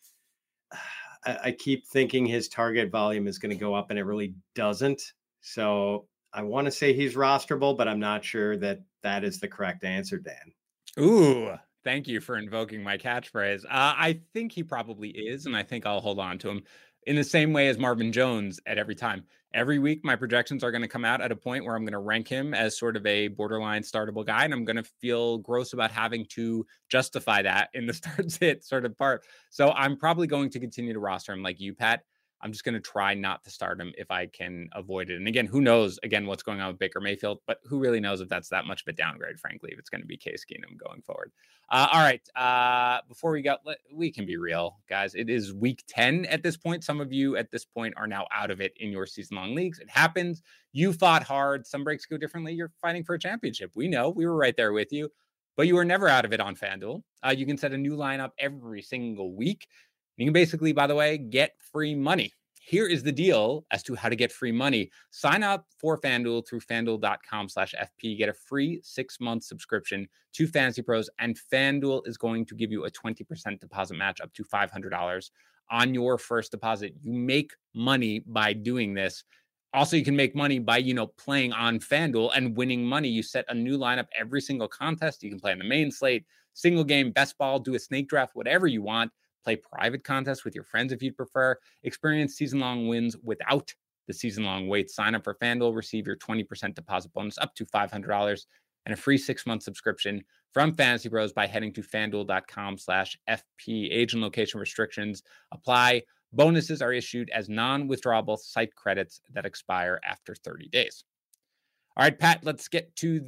I keep thinking his target volume is going to go up, and it really doesn't. So I want to say he's rosterable, but I'm not sure that that is the correct answer, Dan. Ooh. Thank you for invoking my catchphrase. I think he probably is, and I think I'll hold on to him in the same way as Marvin Jones at every time. Every week, my projections are going to come out at a point where I'm going to rank him as sort of a borderline startable guy, and I'm going to feel gross about having to justify that in the start-sit sort of part. So I'm probably going to continue to roster him like you, Pat. I'm just going to try not to start him if I can avoid it. And again, who knows, again, what's going on with Baker Mayfield, but who really knows if that's that much of a downgrade, frankly, if it's going to be Case Keenum going forward. All right. Before we go, we can be real, guys. It is week 10 at this point. Some of you at this point are now out of it in your season-long leagues. It happens. You fought hard. Some breaks go differently. You're fighting for a championship. We know. We were right there with you, but you were never out of it on FanDuel. You can set a new lineup every single week. You can basically, by the way, get free money. Here is the deal as to how to get free money. Sign up for FanDuel through FanDuel.com/FP. Get a free 6-month subscription to Fantasy Pros, and FanDuel is going to give you a 20% deposit match up to $500 on your first deposit. You make money by doing this. Also, you can make money by, playing on FanDuel and winning money. You set a new lineup every single contest. You can play on the main slate, single game, best ball, do a snake draft, whatever you want. Play private contests with your friends if you'd prefer. Experience season-long wins without the season-long wait. Sign up for FanDuel. Receive your 20% deposit bonus up to $500 and a free 6-month subscription from Fantasy Pros by heading to FanDuel.com/FP. Age and location restrictions apply. Bonuses are issued as non-withdrawable site credits that expire after 30 days. All right, Pat, let's get to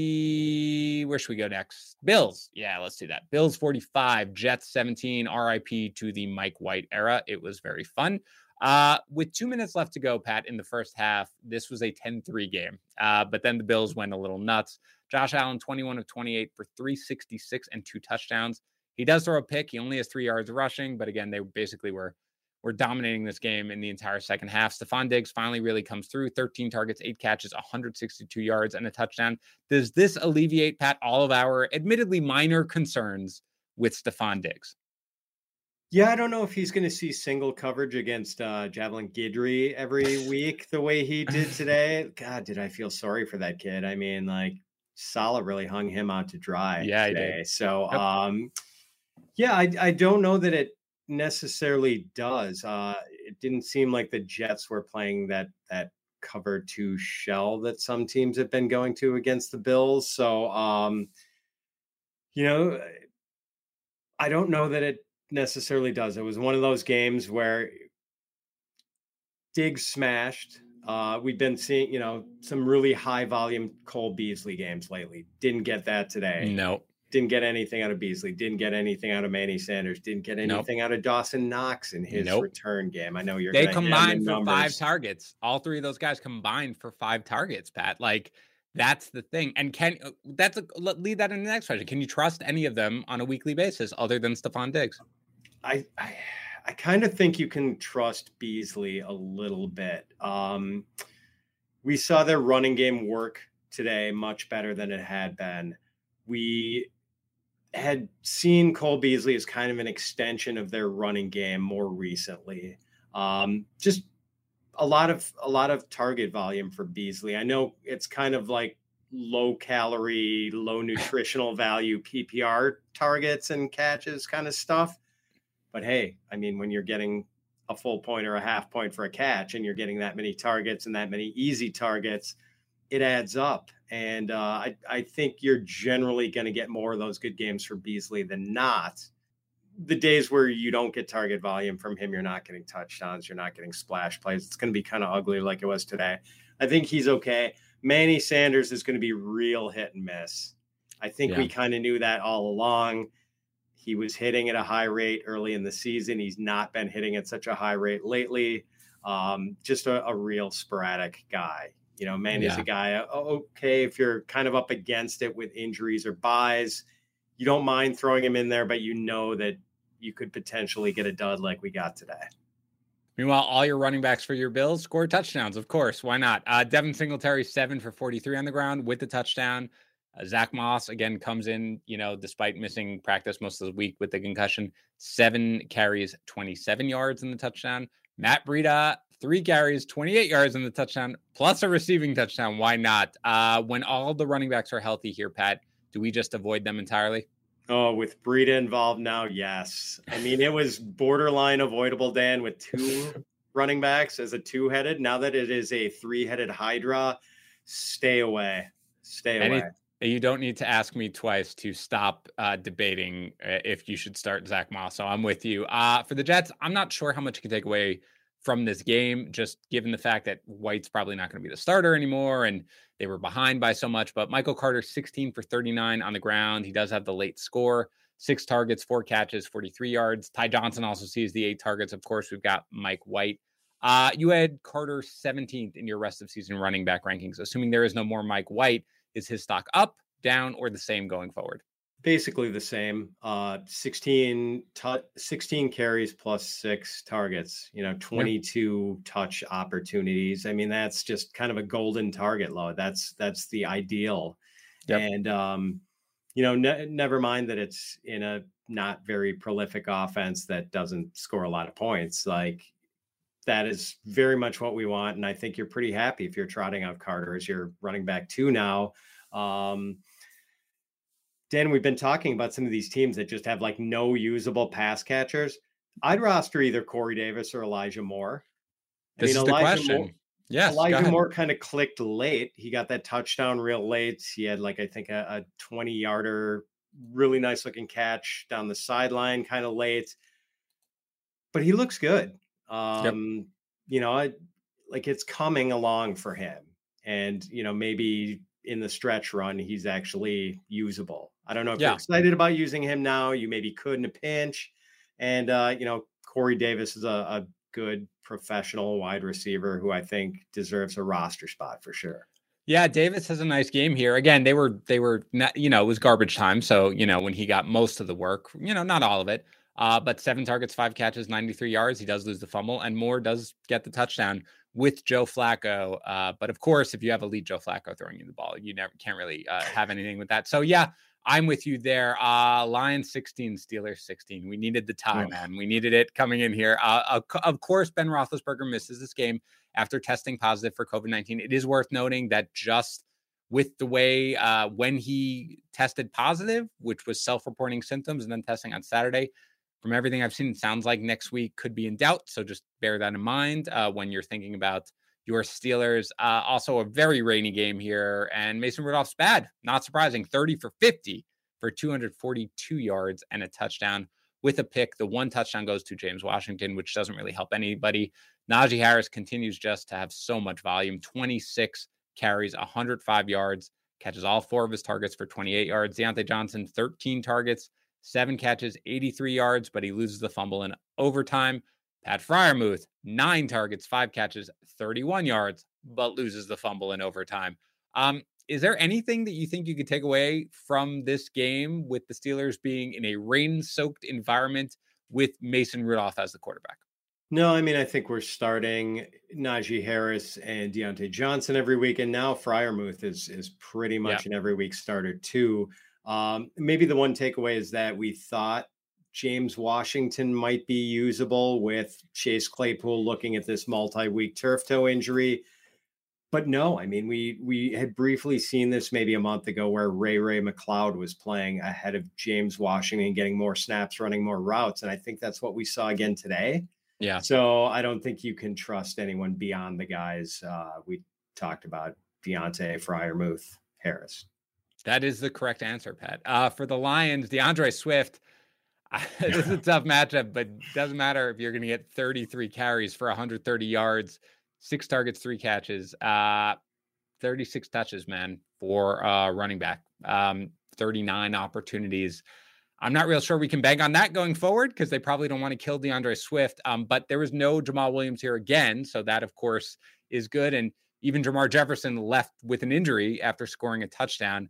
where should we go next? Bills. Yeah, let's do that. Bills 45, Jets 17, RIP to the Mike White era. It was very fun. With 2 minutes left to go, Pat, in the first half, this was a 10-3 game. But then the Bills went a little nuts. Josh Allen, 21 of 28 for 366 and 2 touchdowns. He does throw a pick. He only has 3 yards rushing, but again, they basically were dominating this game in the entire second half. Stephon Diggs finally really comes through. 13 targets, 8 catches, 162 yards, and a touchdown. Does this alleviate, Pat, all of our admittedly minor concerns with Stephon Diggs? Yeah, I don't know if he's going to see single coverage against Javelin Guidry every week the way he did today. God, did I feel sorry for that kid? I mean, like Salah really hung him out to dry Yeah, he today. did. So, Yep. yeah, I don't know that it necessarily does. It didn't seem like the Jets were playing that cover two shell that some teams have been going to against the Bills. So, you know, I don't know that it necessarily does. It was one of those games where Diggs smashed. We've been seeing, some really high volume Cole Beasley games lately. Didn't get that today. No. Didn't get anything out of Beasley. Didn't get anything out of Manny Sanders. Didn't get anything out of Dawson Knox in his return game. I know you're They going to combined for 5 targets. All 3 of those guys combined for 5 targets, Pat. Like, that's the thing. And lead that in the next question. Can you trust any of them on a weekly basis other than Stephon Diggs? I kind of think you can trust Beasley a little bit. We saw their running game work today much better than it had been. We had seen Cole Beasley as kind of an extension of their running game more recently. Just a lot of target volume for Beasley. I know it's kind of like low calorie, low nutritional value PPR targets and catches kind of stuff. But hey, I mean, when you're getting a full point or a half point for a catch and you're getting that many targets and that many easy targets, it adds up. And I think you're generally going to get more of those good games for Beasley than not. The days where you don't get target volume from him, you're not getting touchdowns, you're not getting splash plays. It's going to be kind of ugly like it was today. I think he's okay. Manny Sanders is going to be real hit and miss. I think we kind of knew that all along. He was hitting at a high rate early in the season. He's not been hitting at such a high rate lately. Just a real sporadic guy. Manny's a guy, okay, if you're kind of up against it with injuries or buys, you don't mind throwing him in there, but you know that you could potentially get a dud like we got today. Meanwhile, all your running backs for your Bills score touchdowns, of course. Why not? Devin Singletary, 7 for 43 on the ground with the touchdown. Zach Moss, again, comes in, despite missing practice most of the week with the concussion, 7 carries, 27 yards in the touchdown. Matt Breida, 3 carries, 28 yards in the touchdown, plus a receiving touchdown. Why not? When all the running backs are healthy here, Pat, do we just avoid them entirely? Oh, with Breida involved now, yes. I mean, it was borderline avoidable, Dan, with 2 running backs as a 2-headed. Now that it is a 3-headed hydra, stay away. Stay away. You don't need to ask me twice to stop debating if you should start Zach Moss. So I'm with you. For the Jets, I'm not sure how much you can take away from this game, just given the fact that White's probably not going to be the starter anymore and they were behind by so much. But Michael Carter, 16 for 39 on the ground. He does have the late score, 6 targets, 4 catches, 43 yards. Ty Johnson also sees the 8 targets. Of course, we've got Mike White. You had Carter 17th in your rest of season running back rankings. Assuming there is no more Mike White, is his stock up, down, or the same going forward? Basically the same. 16 carries plus 6 targets, 22 touch opportunities. I mean, that's just kind of a golden target load. That's the ideal. Yep. And, never mind that it's in a not very prolific offense that doesn't score a lot of points. Like, that is very much what we want. And I think you're pretty happy if you're trotting out Carter as your running back 2 now. Dan, we've been talking about some of these teams that just have like no usable pass catchers. I'd roster either Corey Davis or Elijah Moore. This is the question. Yes, Elijah Moore kind of clicked late. He got that touchdown real late. He had I think a 20-yarder, really nice looking catch down the sideline kind of late. But he looks good. It's coming along for him. And, maybe in the stretch run, he's actually usable. I don't know if you're excited about using him now. You maybe could in a pinch. And, Corey Davis is a good professional wide receiver who I think deserves a roster spot for sure. Yeah, Davis has a nice game here. Again, they were not, it was garbage time. So, when he got most of the work, not all of it, but 7 targets, 5 catches, 93 yards. He does lose the fumble, and Moore does get the touchdown with Joe Flacco. But of course, if you have elite Joe Flacco throwing you the ball, you can't really have anything with that. So yeah, I'm with you there. Lions 16, Steelers 16. We needed the tie, man. We needed it coming in here. Of course, Ben Roethlisberger misses this game after testing positive for COVID-19. It is worth noting that just with the way when he tested positive, which was self-reporting symptoms and then testing on Saturday, from everything I've seen, it sounds like next week could be in doubt. So just bear that in mind when you're thinking about your Steelers. Also a very rainy game here, and Mason Rudolph's bad. Not surprising. 30 for 50 for 242 yards and a touchdown with a pick. The one touchdown goes to James Washington, which doesn't really help anybody. Najee Harris continues just to have so much volume. 26 carries, 105 yards, catches all 4 of his targets for 28 yards. Deontay Johnson, 13 targets, 7 catches, 83 yards, but he loses the fumble in overtime. Pat Freiermuth, 9 targets, 5 catches, 31 yards, but loses the fumble in overtime. Is there anything that you think you could take away from this game with the Steelers being in a rain-soaked environment with Mason Rudolph as the quarterback? No, I mean, I think we're starting Najee Harris and Deontay Johnson every week, and now Freiermuth is pretty much an every week starter too. Maybe the one takeaway is that we thought James Washington might be usable with Chase Claypool looking at this multi-week turf toe injury. But no, I mean, we had briefly seen this maybe a month ago where Ray McLeod was playing ahead of James Washington, getting more snaps, running more routes. And I think that's what we saw again today. Yeah. So I don't think you can trust anyone beyond the guys we talked about, Deontay, Freiermuth, Harris. That is the correct answer, Pat. For the Lions, DeAndre Swift, this is a tough matchup, but it doesn't matter if you're going to get 33 carries for 130 yards, 6 targets, 3 catches, 36 touches, man, for running back, 39 opportunities. I'm not real sure we can bank on that going forward because they probably don't want to kill DeAndre Swift. But there was no Jamal Williams here again. So that, of course, is good. And even Jamar Jefferson left with an injury after scoring a touchdown.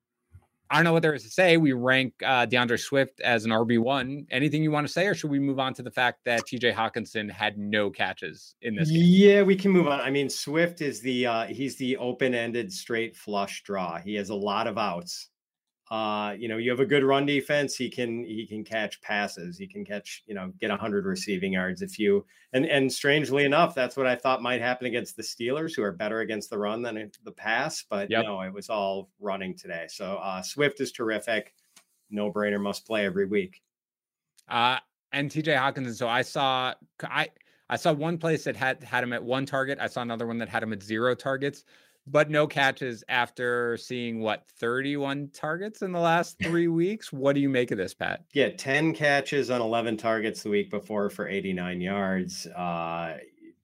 I don't know what there is to say. We rank DeAndre Swift as an RB1. Anything you want to say, or should we move on to the fact that TJ Hawkinson had no catches in this game? Yeah, we can move on. I mean, Swift is he's the open-ended straight flush draw. He has a lot of outs. You have a good run defense. He can catch passes. He can catch, get 100 receiving yards if you, and strangely enough, that's what I thought might happen against the Steelers, who are better against the run than the pass, but no, it was all running today. So, Swift is terrific. No brainer, must play every week. And TJ Hawkinson. So I saw one place that had him at 1 target. I saw another one that had him at 0 targets. But no catches after seeing 31 targets in the last 3 weeks. What do you make of this, Pat? Yeah, 10 catches on 11 targets the week before for 89 yards. I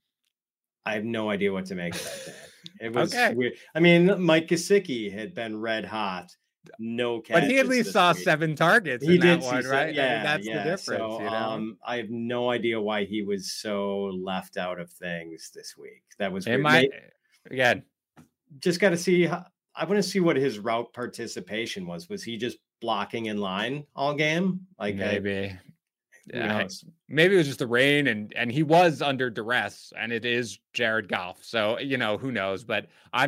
have no idea what to make of that. It was weird. I mean, Mike Gesicki had been red hot. No catches. But he at least saw 7 targets in that one, right? Yeah, that's the difference. So, I have no idea why he was so left out of things this week. That was again. Just got to see. I want to see what his route participation was. Was he just blocking in line all game? Like maybe, maybe it was just the rain, and he was under duress, and it is Jared Goff. So who knows? But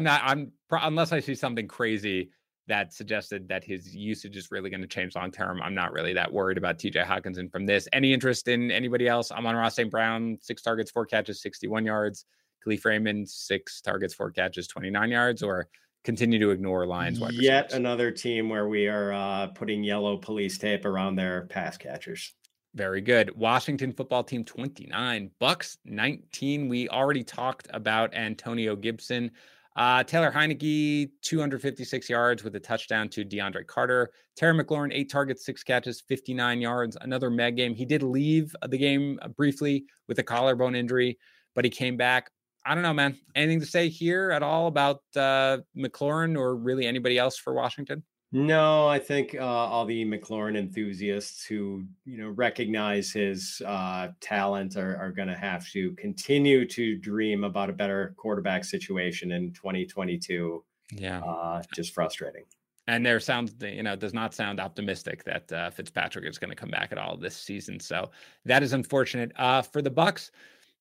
unless I see something crazy that suggested that his usage is really going to change long term, I'm not really that worried about TJ Hawkinson from this. Any interest in anybody else? I'm on Ross St. Brown, 6 targets, 4 catches, 61 yards. Khalif Raymond, 6 targets, 4 catches, 29 yards, or continue to ignore Lions wide receivers? Yet another team where we are putting yellow police tape around their pass catchers. Very good. Washington football team 29, Bucks 19. We already talked about Antonio Gibson. Taylor Heineke, 256 yards with a touchdown to DeAndre Carter. Terry McLaurin, 8 targets, 6 catches, 59 yards. Another Meg game. He did leave the game briefly with a collarbone injury, but he came back. I don't know, man. Anything to say here at all about McLaurin or really anybody else for Washington? No, I think all the McLaurin enthusiasts who recognize his talent are going to have to continue to dream about a better quarterback situation in 2022. Yeah, just frustrating. And does not sound optimistic that Fitzpatrick is going to come back at all this season. So that is unfortunate for the Bucks.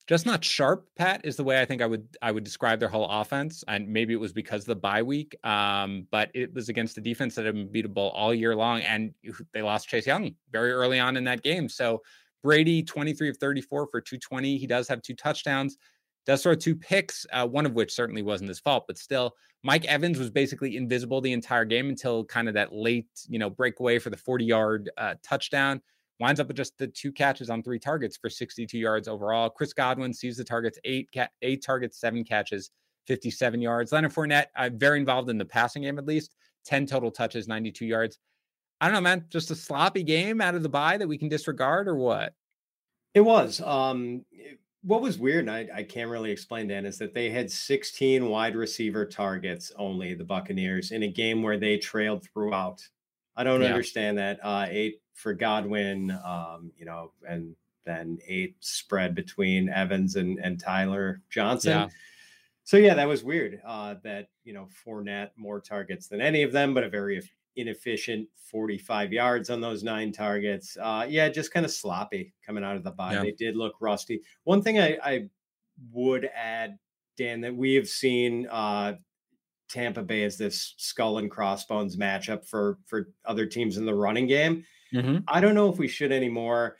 Just not sharp, Pat, is the way I think I would describe their whole offense. And maybe it was because of the bye week. But it was against the defense that had been beatable all year long. And they lost Chase Young very early on in that game. So Brady, 23 of 34 for 220. He does have 2 touchdowns, does throw 2 picks, one of which certainly wasn't his fault, but still. Mike Evans was basically invisible the entire game until kind of that late, breakaway for the 40-yard touchdown. Winds up with just the 2 catches on 3 targets for 62 yards overall. Chris Godwin sees the targets, 8 targets, 7 catches, 57 yards. Leonard Fournette, very involved in the passing game at least, 10 total touches, 92 yards. I don't know, man, just a sloppy game out of the bye that we can disregard or what? It was. What was weird, and I can't really explain, Dan, is that they had 16 wide receiver targets only, the Buccaneers, in a game where they trailed throughout. I don't understand that. 8 for Godwin, and then 8 spread between Evans and Tyler Johnson. Yeah. So that was weird. That Fournette more targets than any of them, but a very inefficient 45 yards on those 9 targets. Just kind of sloppy coming out of the bye. Yeah. They did look rusty. One thing I would add, Dan, that we have seen Tampa Bay as this skull and crossbones matchup for other teams in the running game. Mm-hmm. I don't know if we should anymore.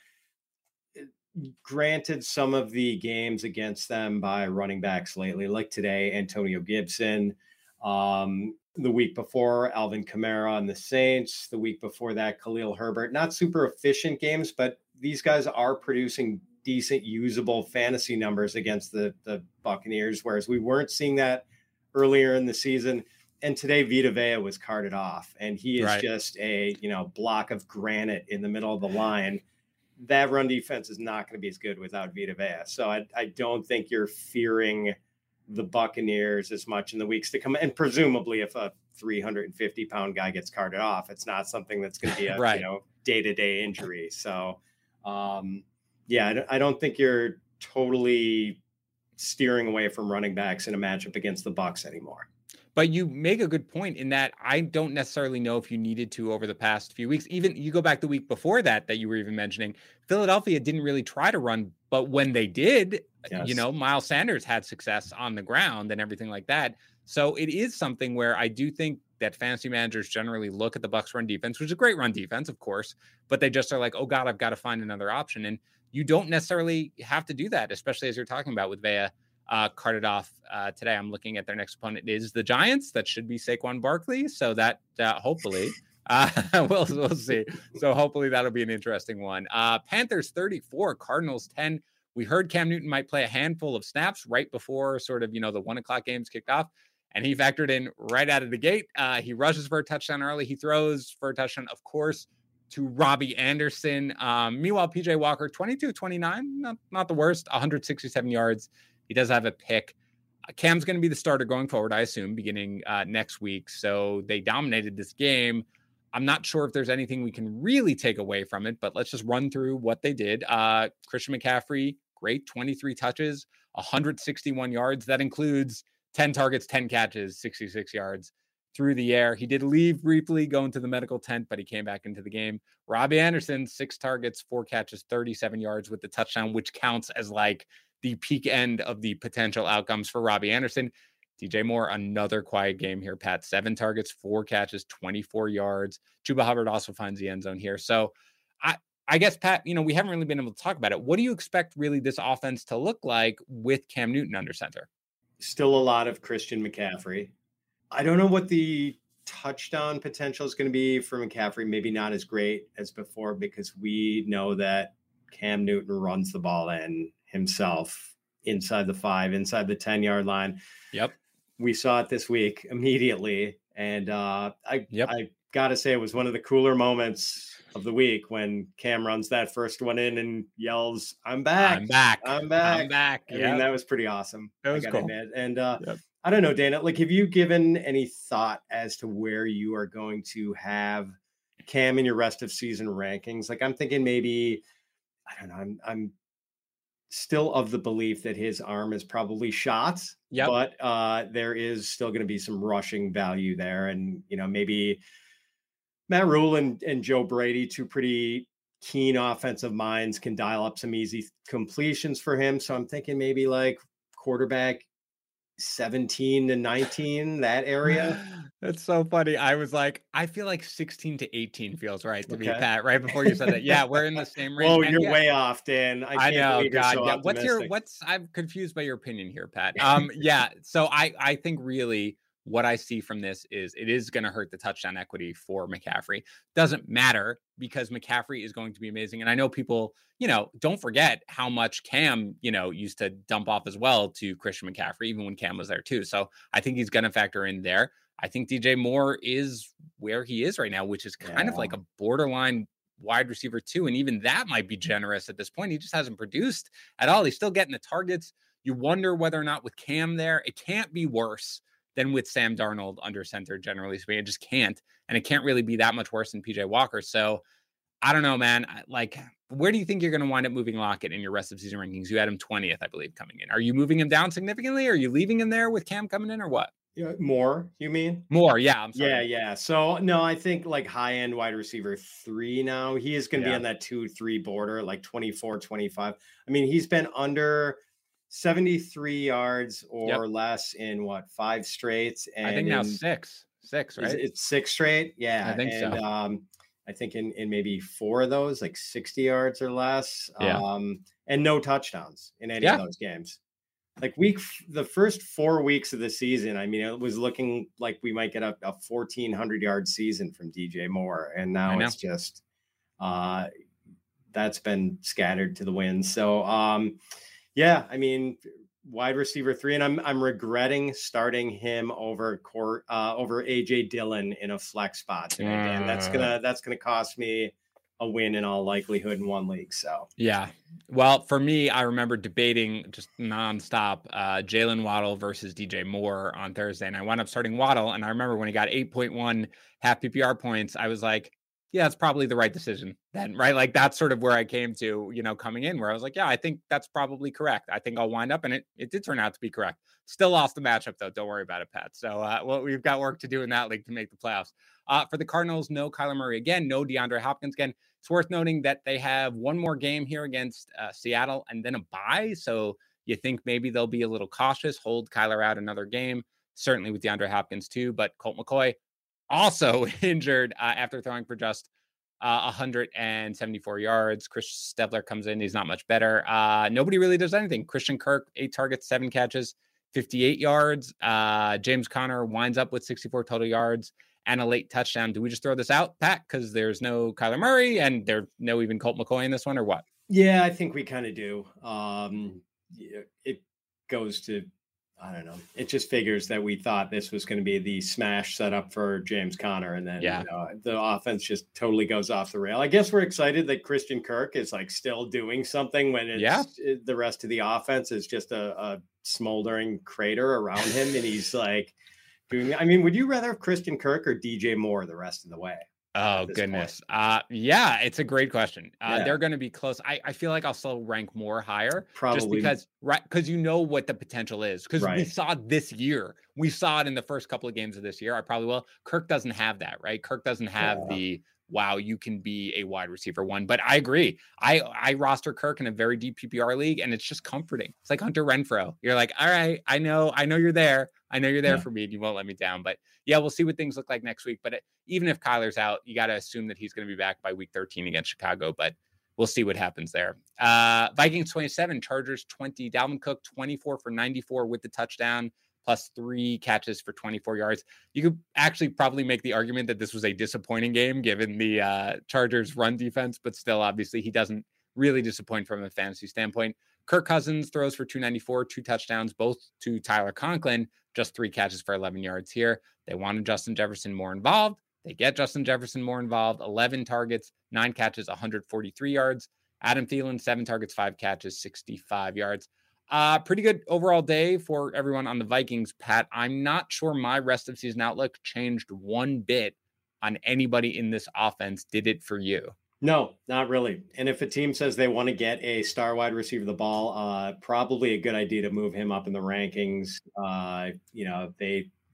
Granted, some of the games against them by running backs lately, like today, Antonio Gibson, the week before, Alvin Kamara on the Saints, the week before that, Khalil Herbert, not super efficient games, but these guys are producing decent, usable fantasy numbers against the Buccaneers, whereas we weren't seeing that earlier in the season. And today Vita Vea was carted off, and he is just a block of granite in the middle of the line. That run defense is not going to be as good without Vita Vea. So I don't think you're fearing the Buccaneers as much in the weeks to come. And presumably if a 350-pound guy gets carted off, it's not something that's going to be a day-to-day injury. So I don't think you're totally steering away from running backs in a matchup against the Bucs anymore. But you make a good point in that I don't necessarily know if you needed to over the past few weeks. Even you go back the week before that you were even mentioning, Philadelphia didn't really try to run, but when they did, Miles Sanders had success on the ground and everything like that. So it is something where I do think that fantasy managers generally look at the Bucs run defense, which is a great run defense, of course, but they just are like, oh God, I've got to find another option. And you don't necessarily have to do that, especially as you're talking about with Vea. Carted off today. I'm looking at their next opponent is the Giants. That should be Saquon Barkley. So that hopefully we'll see. So hopefully that'll be an interesting one. Panthers 34, Cardinals 10. We heard Cam Newton might play a handful of snaps right before sort of, the 1:00 games kicked off, and he factored in right out of the gate. He rushes for a touchdown early. He throws for a touchdown, of course, to Robbie Anderson. Meanwhile, PJ Walker, 22-29, not the worst, 167 yards. He does have a pick. Cam's going to be the starter going forward, I assume, beginning next week. So they dominated this game. I'm not sure if there's anything we can really take away from it, but let's just run through what they did. Christian McCaffrey, great, 23 touches, 161 yards. That includes 10 targets, 10 catches, 66 yards through the air. He did leave briefly, go into the medical tent, but he came back into the game. Robbie Anderson, 6 targets, 4 catches, 37 yards with the touchdown, which counts as like the peak end of the potential outcomes for Robbie Anderson. DJ Moore, another quiet game here, Pat. 7 targets, 4 catches, 24 yards. Chuba Hubbard also finds the end zone here. So I guess, Pat, we haven't really been able to talk about it. What do you expect really this offense to look like with Cam Newton under center? Still a lot of Christian McCaffrey. I don't know what the touchdown potential is going to be for McCaffrey. Maybe not as great as before, because we know that Cam Newton runs the ball in himself inside the 5, inside the 10-yard line. Yep. We saw it this week immediately. And I got to say, it was one of the cooler moments of the week when Cam runs that first one in and yells, I'm back. I'm back. I'm back. I'm back. I mean, that was pretty awesome. That was cool. Admit. And I don't know, Dana, like, have you given any thought as to where you are going to have Cam in your rest of season rankings? Like, I'm thinking maybe, I don't know, I'm still of the belief that his arm is probably shot, but there is still going to be some rushing value there. And, maybe Matt Rule and Joe Brady, 2 pretty keen offensive minds can dial up some easy completions for him. So I'm thinking maybe like quarterback 17 to 19, that area. That's so funny. I was like, I feel like 16 to 18 feels right to me, Okay. Pat, right before you said that. Yeah, we're in the same range. Whoa, And you're yeah, way off, Dan. I Can't know, believe you're God. so Yeah. optimistic. I'm confused by your opinion here, Pat. Yeah. So I think really what I see from this is it is going to hurt the touchdown equity for McCaffrey. Doesn't matter because McCaffrey is going to be amazing. And I know people, don't forget how much Cam, used to dump off as well to Christian McCaffrey, even when Cam was there too. So I think he's going to factor in there. I think DJ Moore is where he is right now, which is kind of like a borderline wide receiver too. And even that might be generous at this point. He just hasn't produced at all. He's still getting the targets. You wonder whether or not with Cam there, it can't be worse than with Sam Darnold under center, generally speaking. It just can't. And it can't really be that much worse than PJ Walker. So I don't know, man. Like, where do you think you're going to wind up moving Lockett in your rest of season rankings? You had him 20th, I believe, coming in. Are you moving him down significantly? Or are you leaving him there with Cam coming in or what? More, you mean? More, yeah. I'm sorry. Yeah. So no, I think like high-end wide receiver 3 now. He is going to be on that 2-3 border, like 24, 25. I mean, he's been under 73 yards or less in 5 straight? And I think now six, right? It's 6 straight. Yeah. I think so. I think in maybe 4 of those, like 60 yards or less. Yeah. And no touchdowns in any of those games. Like the first 4 weeks of the season, I mean, it was looking like we might get a 1,400 yard season from DJ Moore. And now it's just, that's been scattered to the wind. So, yeah, I mean, wide receiver 3, and I'm regretting starting him over AJ Dillon in a flex spot today. And that's gonna cost me a win in all likelihood in one league. So yeah. Well, for me, I remember debating just nonstop Jalen Waddle versus DJ Moore on Thursday, and I wound up starting Waddle. And I remember when he got 8.1 half PPR points, I was like, yeah, that's probably the right decision then, right? Like that's sort of where I came to, coming in, where I was like, yeah, I think that's probably correct. I think I'll wind up, and it did turn out to be correct. Still lost the matchup though. Don't worry about it, Pat. So well, we've got work to do in that league to make the playoffs. For the Cardinals, no Kyler Murray again, no DeAndre Hopkins again. It's worth noting that they have one more game here against Seattle and then a bye. So you think maybe they'll be a little cautious, hold Kyler out another game, certainly with DeAndre Hopkins too. But Colt McCoy also injured after throwing for just 174 yards. Chris Stevler comes in. He's not much better. Nobody really does anything. Christian Kirk, 8 targets, 7 catches, 58 yards. James Conner winds up with 64 total yards and a late touchdown. Do we just throw this out, Pat, because there's no Kyler Murray and there's no even Colt McCoy in this one, or what? Yeah, I think we kind of do. It goes to, I don't know. It just figures that we thought this was going to be the smash setup for James Conner, and then the offense just totally goes off the rail. I guess we're excited that Christian Kirk is like still doing something when the rest of the offense is just a smoldering crater around him, and he's like doing. I mean, would you rather have Christian Kirk or DJ Moore the rest of the way? Oh, goodness. Yeah, it's a great question. They're going to be close. I feel like I'll still rank Moore higher. Probably. Just because you know what the potential is. Because we saw this year. We saw it in the first couple of games of this year. I probably will. Kirk doesn't have that, right? Kirk doesn't have the, wow, you can be a wide receiver 1. But I agree. I roster Kirk in a very deep PPR league, and it's just comforting. It's like Hunter Renfrow. You're like, all right, I know you're there. I know you're there for me, and you won't let me down. But yeah, we'll see what things look like next week. But even if Kyler's out, you got to assume that he's going to be back by week 13 against Chicago. But we'll see what happens there. Vikings 27, Chargers 20. Dalvin Cook 24 for 94 with the touchdown, plus 3 catches for 24 yards. You could actually probably make the argument that this was a disappointing game given the Chargers run defense, but still, obviously, he doesn't really disappoint from a fantasy standpoint. Kirk Cousins throws for 294, 2 touchdowns, both to Tyler Conklin, just 3 catches for 11 yards here. They wanted Justin Jefferson more involved. They get Justin Jefferson more involved, 11 targets, 9 catches, 143 yards. Adam Thielen, 7 targets, 5 catches, 65 yards. Pretty good overall day for everyone on the Vikings, Pat. I'm not sure my rest of season outlook changed one bit on anybody in this offense. Did it for you? No, not really. And if a team says they want to get a star wide receiver the ball, probably a good idea to move him up in the rankings.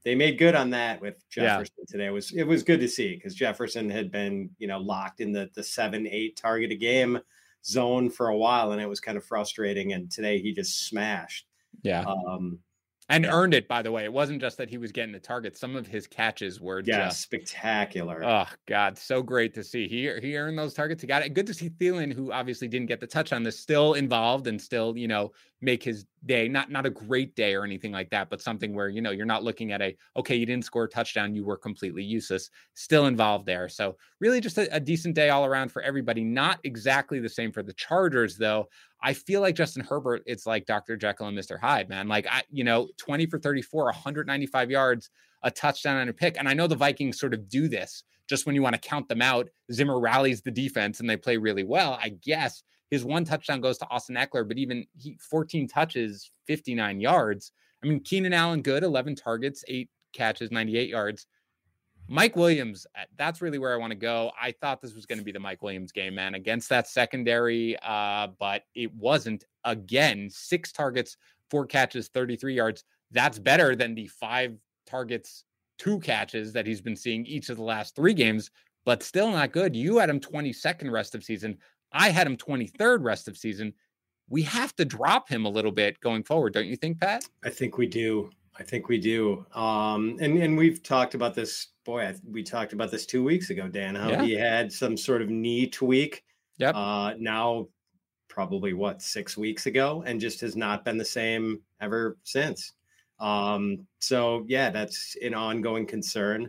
they made good on that with Yeah. Jefferson today. It was good to see, because Jefferson had been, locked in the 7-8 target a game zone for a while, and it was kind of frustrating. And today he just smashed. Yeah. And earned it, by the way. It wasn't just that he was getting the target. Some of his catches were just spectacular. Oh, God, so great to see. He earned those targets. He got it. Good to see Thielen, who obviously didn't get the touch on this, still involved and still, make his day. Not a great day or anything like that, but something where, you're not looking at okay, you didn't score a touchdown, you were completely useless. Still involved there. So really just a decent day all around for everybody. Not exactly the same for the Chargers, though. I feel like Justin Herbert, it's like Dr. Jekyll and Mr. Hyde, man. Like, 20 for 34, 195 yards, a touchdown and a pick. And I know the Vikings sort of do this just when you want to count them out. Zimmer rallies the defense and they play really well. I guess his one touchdown goes to Austin Eckler, but even 14 touches, 59 yards. I mean, Keenan Allen, good, 11 targets, 8 catches, 98 yards. Mike Williams, that's really where I want to go. I thought this was going to be the Mike Williams game, man, against that secondary, but it wasn't. Again, 6 targets, 4 catches, 33 yards. That's better than the 5 targets, 2 catches that he's been seeing each of the last 3 games, but still not good. You had him 22nd rest of season. I had him 23rd rest of season. We have to drop him a little bit going forward, don't you think, Pat? I think we do. And we've talked about this. Boy, we talked about this 2 weeks ago, Dan, how he had some sort of knee tweak. Yep. Now, probably 6 weeks ago, and just has not been the same ever since. So yeah, that's an ongoing concern.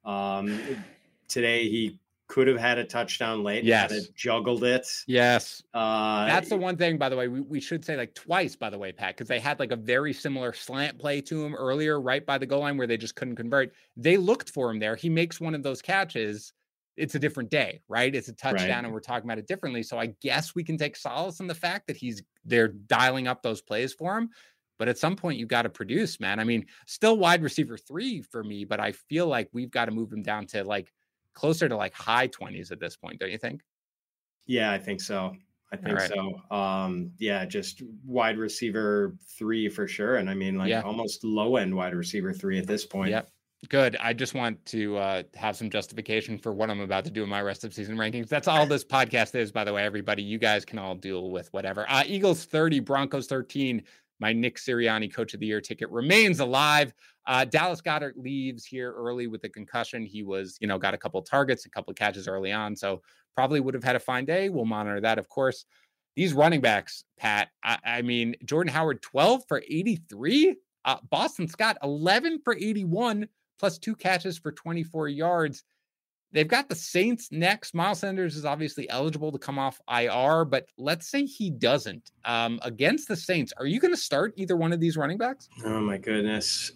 Today he could have had a touchdown late. Yes. Had juggled it. Yes. That's the one thing, by the way, we should say twice, by the way, Pat, because they had a very similar slant play to him earlier, right by the goal line where they just couldn't convert. They looked for him there. He makes one of those catches. It's a different day, right? It's a touchdown, right, and we're talking about it differently. So I guess we can take solace in the fact that they're dialing up those plays for him. But at some point, you got to produce, man. I mean, still wide receiver 3 for me, but I feel like we've got to move him down to closer to high 20s at this point, don't you think? Yeah, I think so. So. Just wide receiver 3 for sure. And I mean, almost low end wide receiver 3 at this point. Yep. Good. I just want to have some justification for what I'm about to do in my rest of season rankings. That's all this podcast is, by the way, everybody. You guys can all deal with whatever. Eagles 30, Broncos 13. My Nick Sirianni Coach of the Year ticket remains alive. Dallas Goedert leaves here early with a concussion. He was, got a couple of targets, a couple of catches early on, so probably would have had a fine day. We'll monitor that, of course. These running backs, Pat, I mean, Jordan Howard, 12 for 83. Boston Scott, 11 for 81, plus 2 catches for 24 yards. They've got the Saints next. Miles Sanders is obviously eligible to come off IR, but let's say he doesn't. Against the Saints, are you going to start either one of these running backs? Oh, my goodness.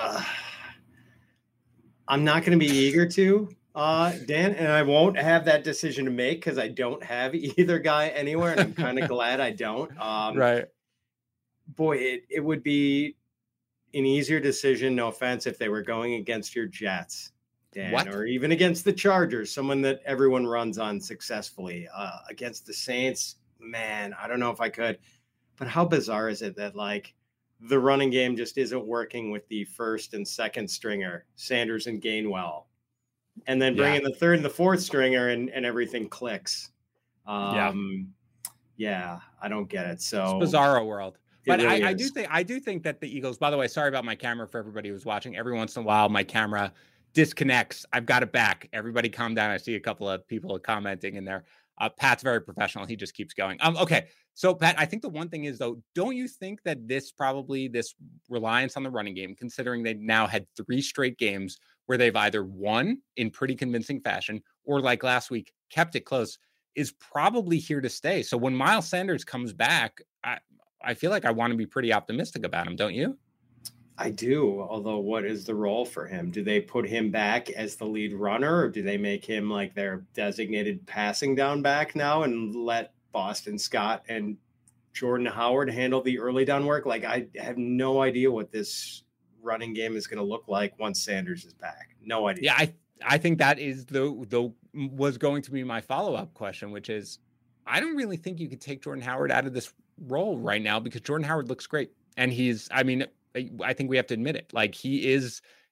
I'm not going to be eager to, Dan, and I won't have that decision to make because I don't have either guy anywhere, and I'm kind of glad I don't. Right. Boy, it would be an easier decision, no offense, if they were going against your Jets, Dan, or even against the Chargers, someone that everyone runs on successfully. Against the Saints, man, I don't know if I could. But how bizarre is it that the running game just isn't working with the first and second stringer, Sanders and Gainwell, and then bring in the third and the fourth stringer and everything clicks. I don't get it. So it's bizarro world. But really I do think that the Eagles, by the way, sorry about my camera for everybody who's watching. Every once in a while, my camera disconnects. I've got it back. Everybody calm down. I see a couple of people commenting in there. Pat's very professional. He just keeps going. Okay. So Pat, I think the one thing is though, don't you think that this reliance on the running game, considering they now had 3 straight games where they've either won in pretty convincing fashion or like last week, kept it close, is probably here to stay. So when Miles Sanders comes back, I feel like I want to be pretty optimistic about him. Don't you? I do. Although what is the role for him? Do they put him back as the lead runner, or do they make him their designated passing down back now and let Boston Scott and Jordan Howard handle the early down work? I have no idea what this running game is going to look like once Sanders is back. No idea. Yeah. I think that is was going to be my follow-up question, which is, I don't really think you could take Jordan Howard out of this role right now because Jordan Howard looks great. And I think we have to admit it. He is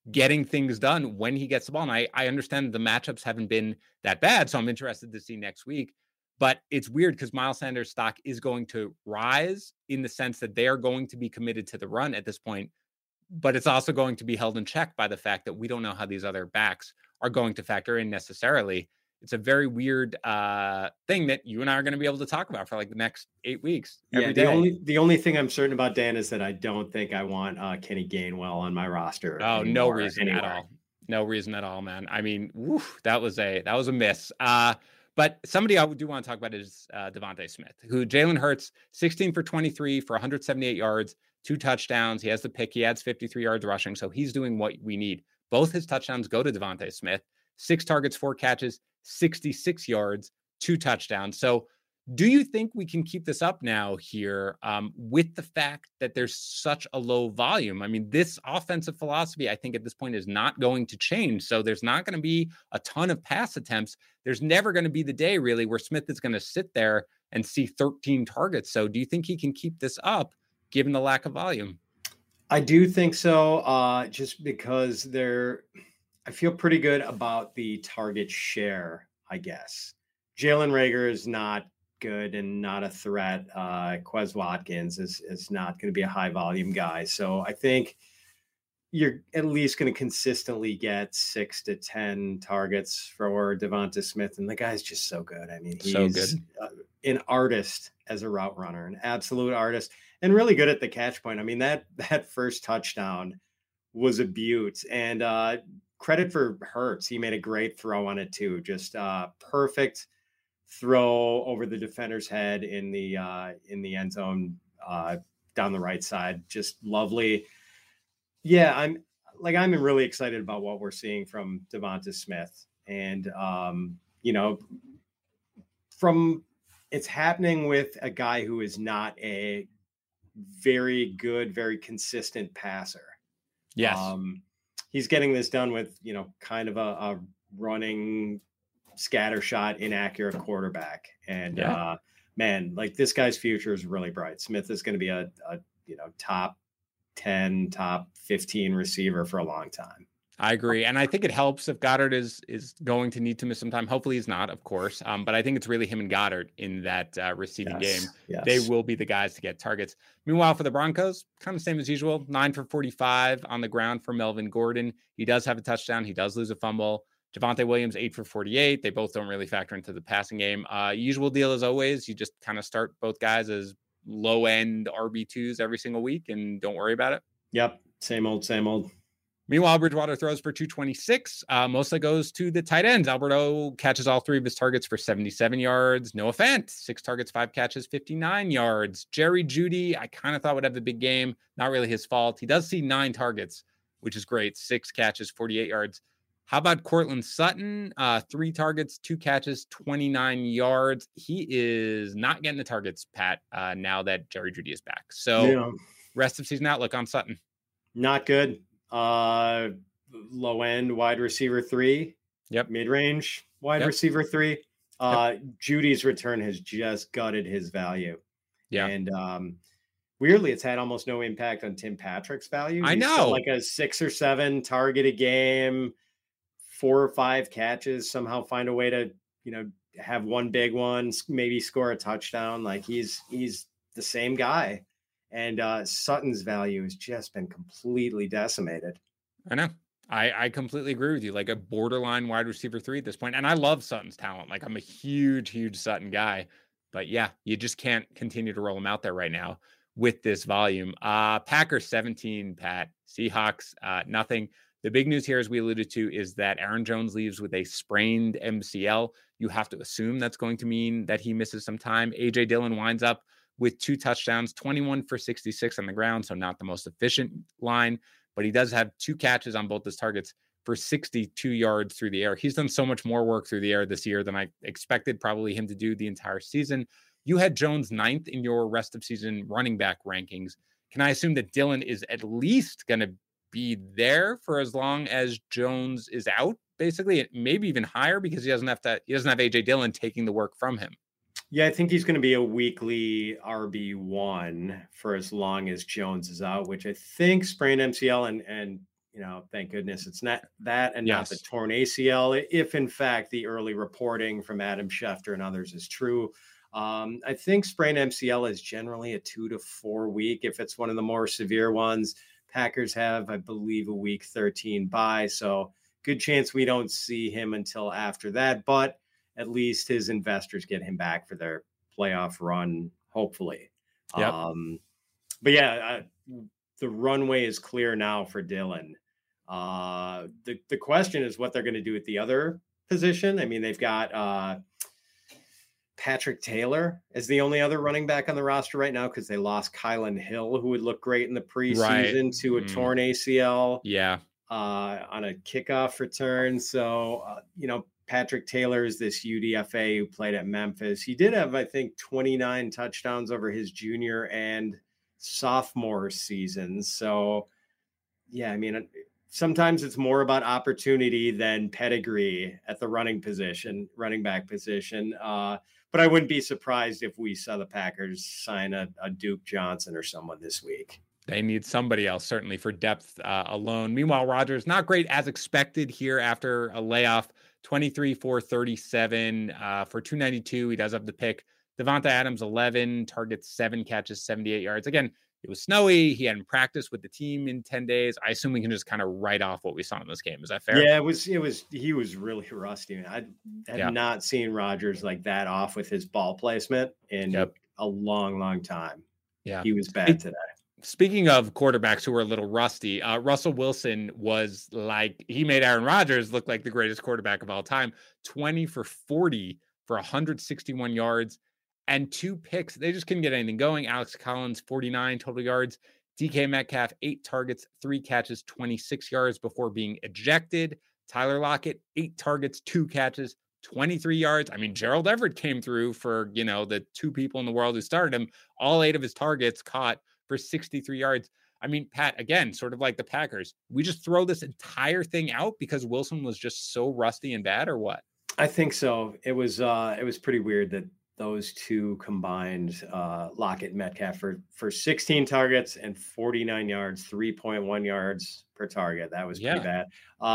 getting things done when he gets the ball. And I understand the matchups haven't been that bad, so I'm interested to see next week. But it's weird because Miles Sanders' stock is going to rise in the sense that they are going to be committed to the run at this point. But it's also going to be held in check by the fact that we don't know how these other backs are going to factor in necessarily. It's a very weird thing that you and I are going to be able to talk about for like the next 8 weeks. Yeah, the only thing I'm certain about, Dan, is that I don't think I want Kenny Gainwell on my roster. Oh, no reason at all. No reason at all, man. I mean, that was a miss. But somebody I do want to talk about is Devontae Smith, who Jalen Hurts, 16 for 23 for 178 yards, 2 touchdowns. He has the pick. He adds 53 yards rushing. So he's doing what we need. Both his touchdowns go to Devontae Smith. 6 targets, 4 catches, 66 yards, 2 touchdowns. So do you think we can keep this up now here with the fact that there's such a low volume? I mean, this offensive philosophy, I think at this point is not going to change. So there's not going to be a ton of pass attempts. There's never going to be the day really where Smith is going to sit there and see 13 targets. So do you think he can keep this up given the lack of volume? I do think so, just because I feel pretty good about the target share, I guess. Jalen Reagor is not good and not a threat. Quez Watkins is not going to be a high volume guy. So I think you're at least going to consistently get 6 to 10 targets for Devonta Smith. And the guy's just so good. I mean, he's so good. An artist as a route runner, an absolute artist, and really good at the catch point. I mean, that first touchdown was a beaut, and credit for Hurts. He made a great throw on it too. Just perfect throw over the defender's head in the end zone down the right side. Just lovely. Yeah, I'm really excited about what we're seeing from Devonta Smith, and it's happening with a guy who is not a very good, very consistent passer. Yes. He's getting this done with, kind of a running scattershot, inaccurate quarterback. And man, like this guy's future is really bright. Smith is going to be a top 10, top 15 receiver for a long time. I agree. And I think it helps if Goddard is going to need to miss some time. Hopefully he's not, of course. But I think it's really him and Goddard in that receiving game. Yes. They will be the guys to get targets. Meanwhile, for the Broncos, kind of same as usual, 9 for 45 on the ground for Melvin Gordon. He does have a touchdown. He does lose a fumble. Javonte Williams, 8 for 48. They both don't really factor into the passing game. Usual deal as always. You just kind of start both guys as low-end RB2s every single week and don't worry about it. Yep. Same old. Meanwhile, Bridgewater throws for 226. Mostly goes to the tight ends. Alberto catches all 3 of his targets for 77 yards. Noah Fant, 6 targets, 5 catches, 59 yards. Jerry Jeudy, I kind of thought would have the big game. Not really his fault. He does see 9 targets, which is great. 6 catches, 48 yards. How about Courtland Sutton? 3 targets, 2 catches, 29 yards. He is not getting the targets, Pat, now that Jerry Jeudy is back. So rest of season outlook on Sutton. Not good. Low end wide receiver 3. Yep. Mid-range wide receiver 3. Judy's return has just gutted his value. Yeah. And weirdly, it's had almost no impact on Tim Patrick's value. I He's know. got like a 6 or 7 target a game, 4 or 5 catches, somehow find a way to, have one big one, maybe score a touchdown. Like he's the same guy. And Sutton's value has just been completely decimated. I know. I completely agree with you. Like a borderline wide receiver 3 at this point. And I love Sutton's talent. Like I'm a huge Sutton guy. But yeah, you just can't continue to roll him out there right now with this volume. Packers 17, Pat. Seahawks, nothing. The big news here, as we alluded to, is that Aaron Jones leaves with a sprained MCL. You have to assume that's going to mean that he misses some time. A.J. Dillon winds up with 2 touchdowns, 21 for 66 on the ground, so not the most efficient line, but he does have 2 catches on both his targets for 62 yards through the air. He's done so much more work through the air this year than I expected probably him to do the entire season. You had Jones 9th in your rest of season running back rankings. Can I assume that Dillon is at least going to be there for as long as Jones is out? Basically, maybe even higher because he doesn't have AJ Dillon taking the work from him. Yeah, I think he's going to be a weekly RB1 for as long as Jones is out, which I think sprained MCL and thank goodness it's not that and not the Yes. torn ACL. If in fact the early reporting from Adam Schefter and others is true, I think sprained MCL is generally a 2 to 4 week. If it's one of the more severe ones, Packers have, I believe, a week 13 bye. So good chance we don't see him until after that, but at least his investors get him back for their playoff run, hopefully. Yep. But yeah, the runway is clear now for Dillon. The question is what they're going to do at the other position. I mean, they've got Patrick Taylor as the only other running back on the roster right now because they lost Kylan Hill, who would look great in the preseason to a torn ACL. Yeah. On a kickoff return. So, Patrick Taylor is this UDFA who played at Memphis. He did have, I think, 29 touchdowns over his junior and sophomore seasons. So, yeah, I mean, sometimes it's more about opportunity than pedigree at the running back position. But I wouldn't be surprised if we saw the Packers sign a Duke Johnson or someone this week. They need somebody else, certainly, for depth alone. Meanwhile, Rodgers, not great as expected here after a layoff, 23 for 37 for 292. He does have the pick. Devonta Adams, 11 targets, 7 catches, 78 yards. Again, it was snowy. He hadn't practiced with the team in 10 days. I assume we can just kind of write off what we saw in this game. Is that fair? Yeah, he was really rusty. I had not seen Rodgers like that off with his ball placement in a long, long time. Yeah. He was bad today. Speaking of quarterbacks who are a little rusty, Russell Wilson was like, he made Aaron Rodgers look like the greatest quarterback of all time. 20 for 40 for 161 yards and 2 picks. They just couldn't get anything going. Alex Collins, 49 total yards. DK Metcalf, 8 targets, 3 catches, 26 yards before being ejected. Tyler Lockett, 8 targets, 2 catches, 23 yards. I mean, Gerald Everett came through for, the 2 people in the world who started him. All 8 of his targets caught for 63 yards. I mean, Pat, again, sort of like the Packers, we just throw this entire thing out because Wilson was just so rusty and bad, or what? I think so. It was pretty weird that those two combined, Lockett and Metcalf for 16 targets and 49 yards, 3.1 yards per target. That was pretty bad.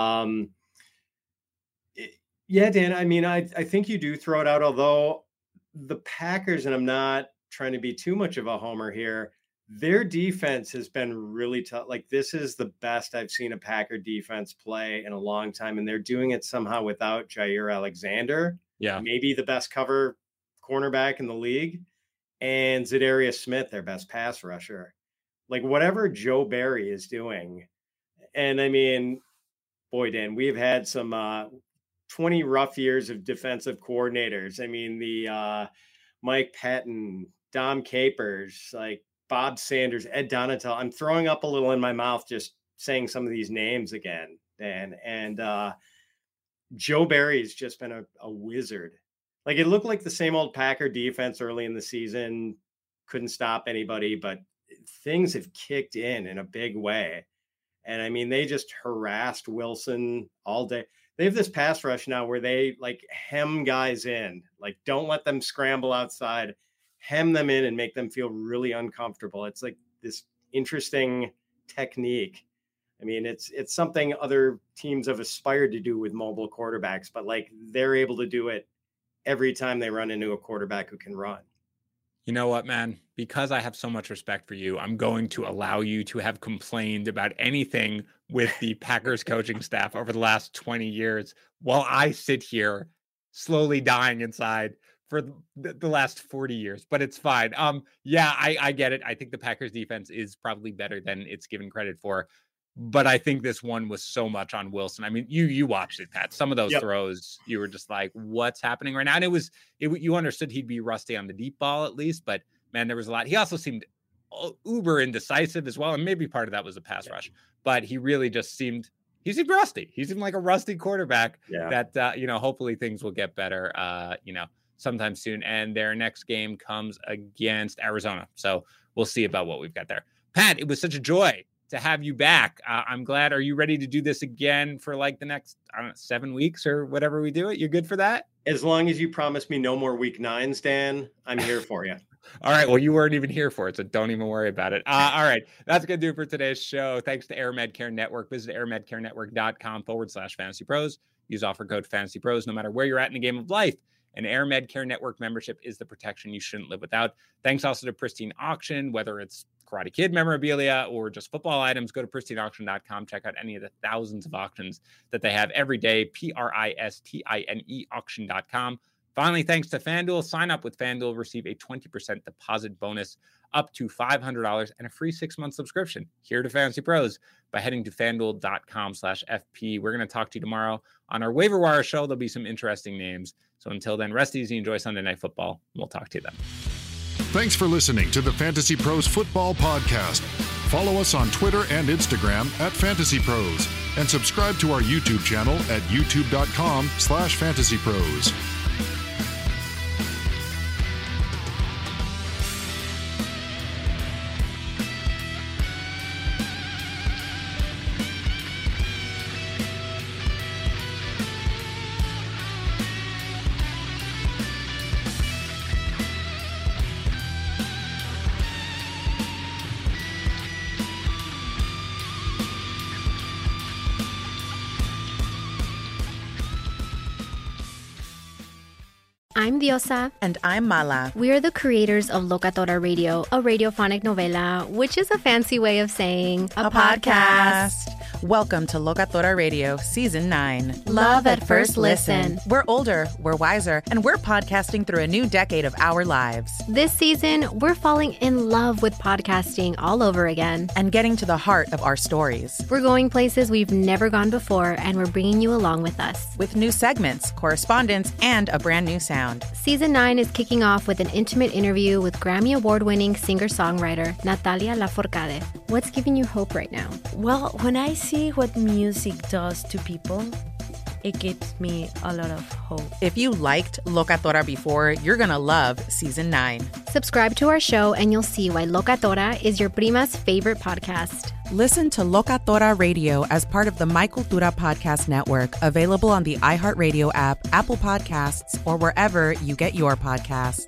Yeah, Dan, I mean, I think you do throw it out, although the Packers, and I'm not trying to be too much of a homer here, their defense has been really tough. Like, this is the best I've seen a Packer defense play in a long time, and they're doing it somehow without Jair Alexander. Yeah. Maybe the best cover cornerback in the league, and Zadarius Smith, their best pass rusher. Like, whatever Joe Barry is doing. And I mean, boy, Dan, we've had some 20 rough years of defensive coordinators. I mean, the Mike Patton, Dom Capers, like Bob Sanders, Ed Donatel. I'm throwing up a little in my mouth just saying some of these names again, Dan. And Joe Barry's just been a wizard. Like, it looked like the same old Packer defense early in the season, couldn't stop anybody, but things have kicked in a big way. And I mean, they just harassed Wilson all day. They have this pass rush now where they like hem guys in, like don't let them scramble outside, hem them in and make them feel really uncomfortable. It's like this interesting technique. I mean, it's something other teams have aspired to do with mobile quarterbacks, but like they're able to do it every time they run into a quarterback who can run. You know what, man? Because I have so much respect for you, I'm going to allow you to have complained about anything with the Packers coaching staff over the last 20 years while I sit here slowly dying inside for the last 40 years, but it's fine. Yeah, I get it. I think the Packers defense is probably better than it's given credit for, but I think this one was so much on Wilson. I mean, you watched it, Pat. Some of those throws, you were just like, what's happening right now? And you understood he'd be rusty on the deep ball at least, but man, there was a lot. He also seemed uber indecisive as well. And maybe part of that was a pass rush, but he really just seemed rusty. He seemed like a rusty quarterback that, hopefully things will get better, sometime soon. And their next game comes against Arizona. So we'll see about what we've got there. Pat, it was such a joy to have you back. I'm glad. Are you ready to do this again for like the next, 7 weeks or whatever we do it? You're good for that? As long as you promise me no more week 9s, Dan, I'm here for you. All right. Well, you weren't even here for it, so don't even worry about it. All right. That's going to do it for today's show. Thanks to Air Medcare Network. Visit airmedcarenetwork.com/fantasypros. Use offer code FANTASYPROS no matter where you're at in the game of life. An Air Medcare Network membership is the protection you shouldn't live without. Thanks also to Pristine Auction, whether it's Karate Kid memorabilia or just football items. Go to pristineauction.com. Check out any of the thousands of auctions that they have every day. PRISTINE auction.com. Finally, thanks to FanDuel. Sign up with FanDuel, receive a 20% deposit bonus up to $500 and a free 6-month subscription here to Fantasy Pros by heading to FanDuel.com/FP. We're going to talk to you tomorrow on our waiver wire show. There'll be some interesting names. So until then, rest easy, enjoy Sunday Night Football. We'll talk to you then. Thanks for listening to the Fantasy Pros Football Podcast. Follow us on Twitter and Instagram at Fantasy Pros and subscribe to our YouTube channel at youtube.com/fantasypros. I'm Diosa. And I'm Mala. We are the creators of Locatora Radio, a radiophonic novela, which is a fancy way of saying a podcast. Welcome to Locatora Radio, Season 9. Love at first listen. We're older, we're wiser, and we're podcasting through a new decade of our lives. This season, we're falling in love with podcasting all over again. And getting to the heart of our stories. We're going places we've never gone before, and we're bringing you along with us. With new segments, correspondence, and a brand new sound. Season 9 is kicking off with an intimate interview with Grammy Award-winning singer-songwriter Natalia Lafourcade. What's giving you hope right now? Well, when I see what music does to people, it gives me a lot of hope. If you liked Locatora before, you're going to love Season 9. Subscribe to our show and you'll see why Locatora is your prima's favorite podcast. Listen to Locatora Radio as part of the My Cultura Podcast Network, available on the iHeartRadio app, Apple Podcasts, or wherever you get your podcasts.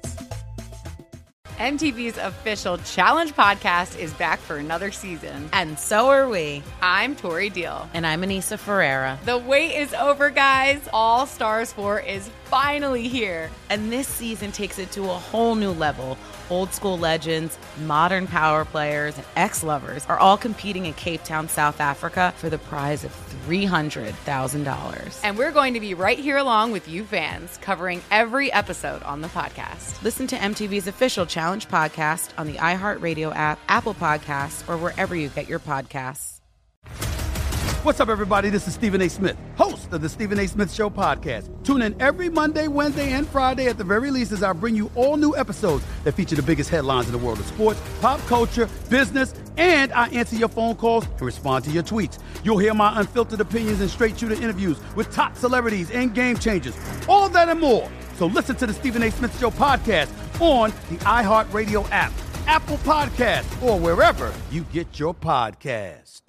MTV's official Challenge podcast is back for another season. And so are we. I'm Tori Deal. And I'm Anissa Ferreira. The wait is over, guys. All Stars 4 is finally here. And this season takes it to a whole new level. Old school legends, modern power players, and ex-lovers are all competing in Cape Town, South Africa for the prize of $300,000. And we're going to be right here along with you fans, covering every episode on the podcast. Listen to MTV's official Challenge podcast on the iHeartRadio app, Apple Podcasts, or wherever you get your podcasts. What's up, everybody? This is Stephen A. Smith, host of the Stephen A. Smith Show podcast. Tune in every Monday, Wednesday, and Friday at the very least as I bring you all new episodes that feature the biggest headlines in the world of sports, pop culture, business, and I answer your phone calls and respond to your tweets. You'll hear my unfiltered opinions and straight-shooter interviews with top celebrities and game changers. All of that and more. So listen to the Stephen A. Smith Show podcast on the iHeartRadio app, Apple Podcasts, or wherever you get your podcasts.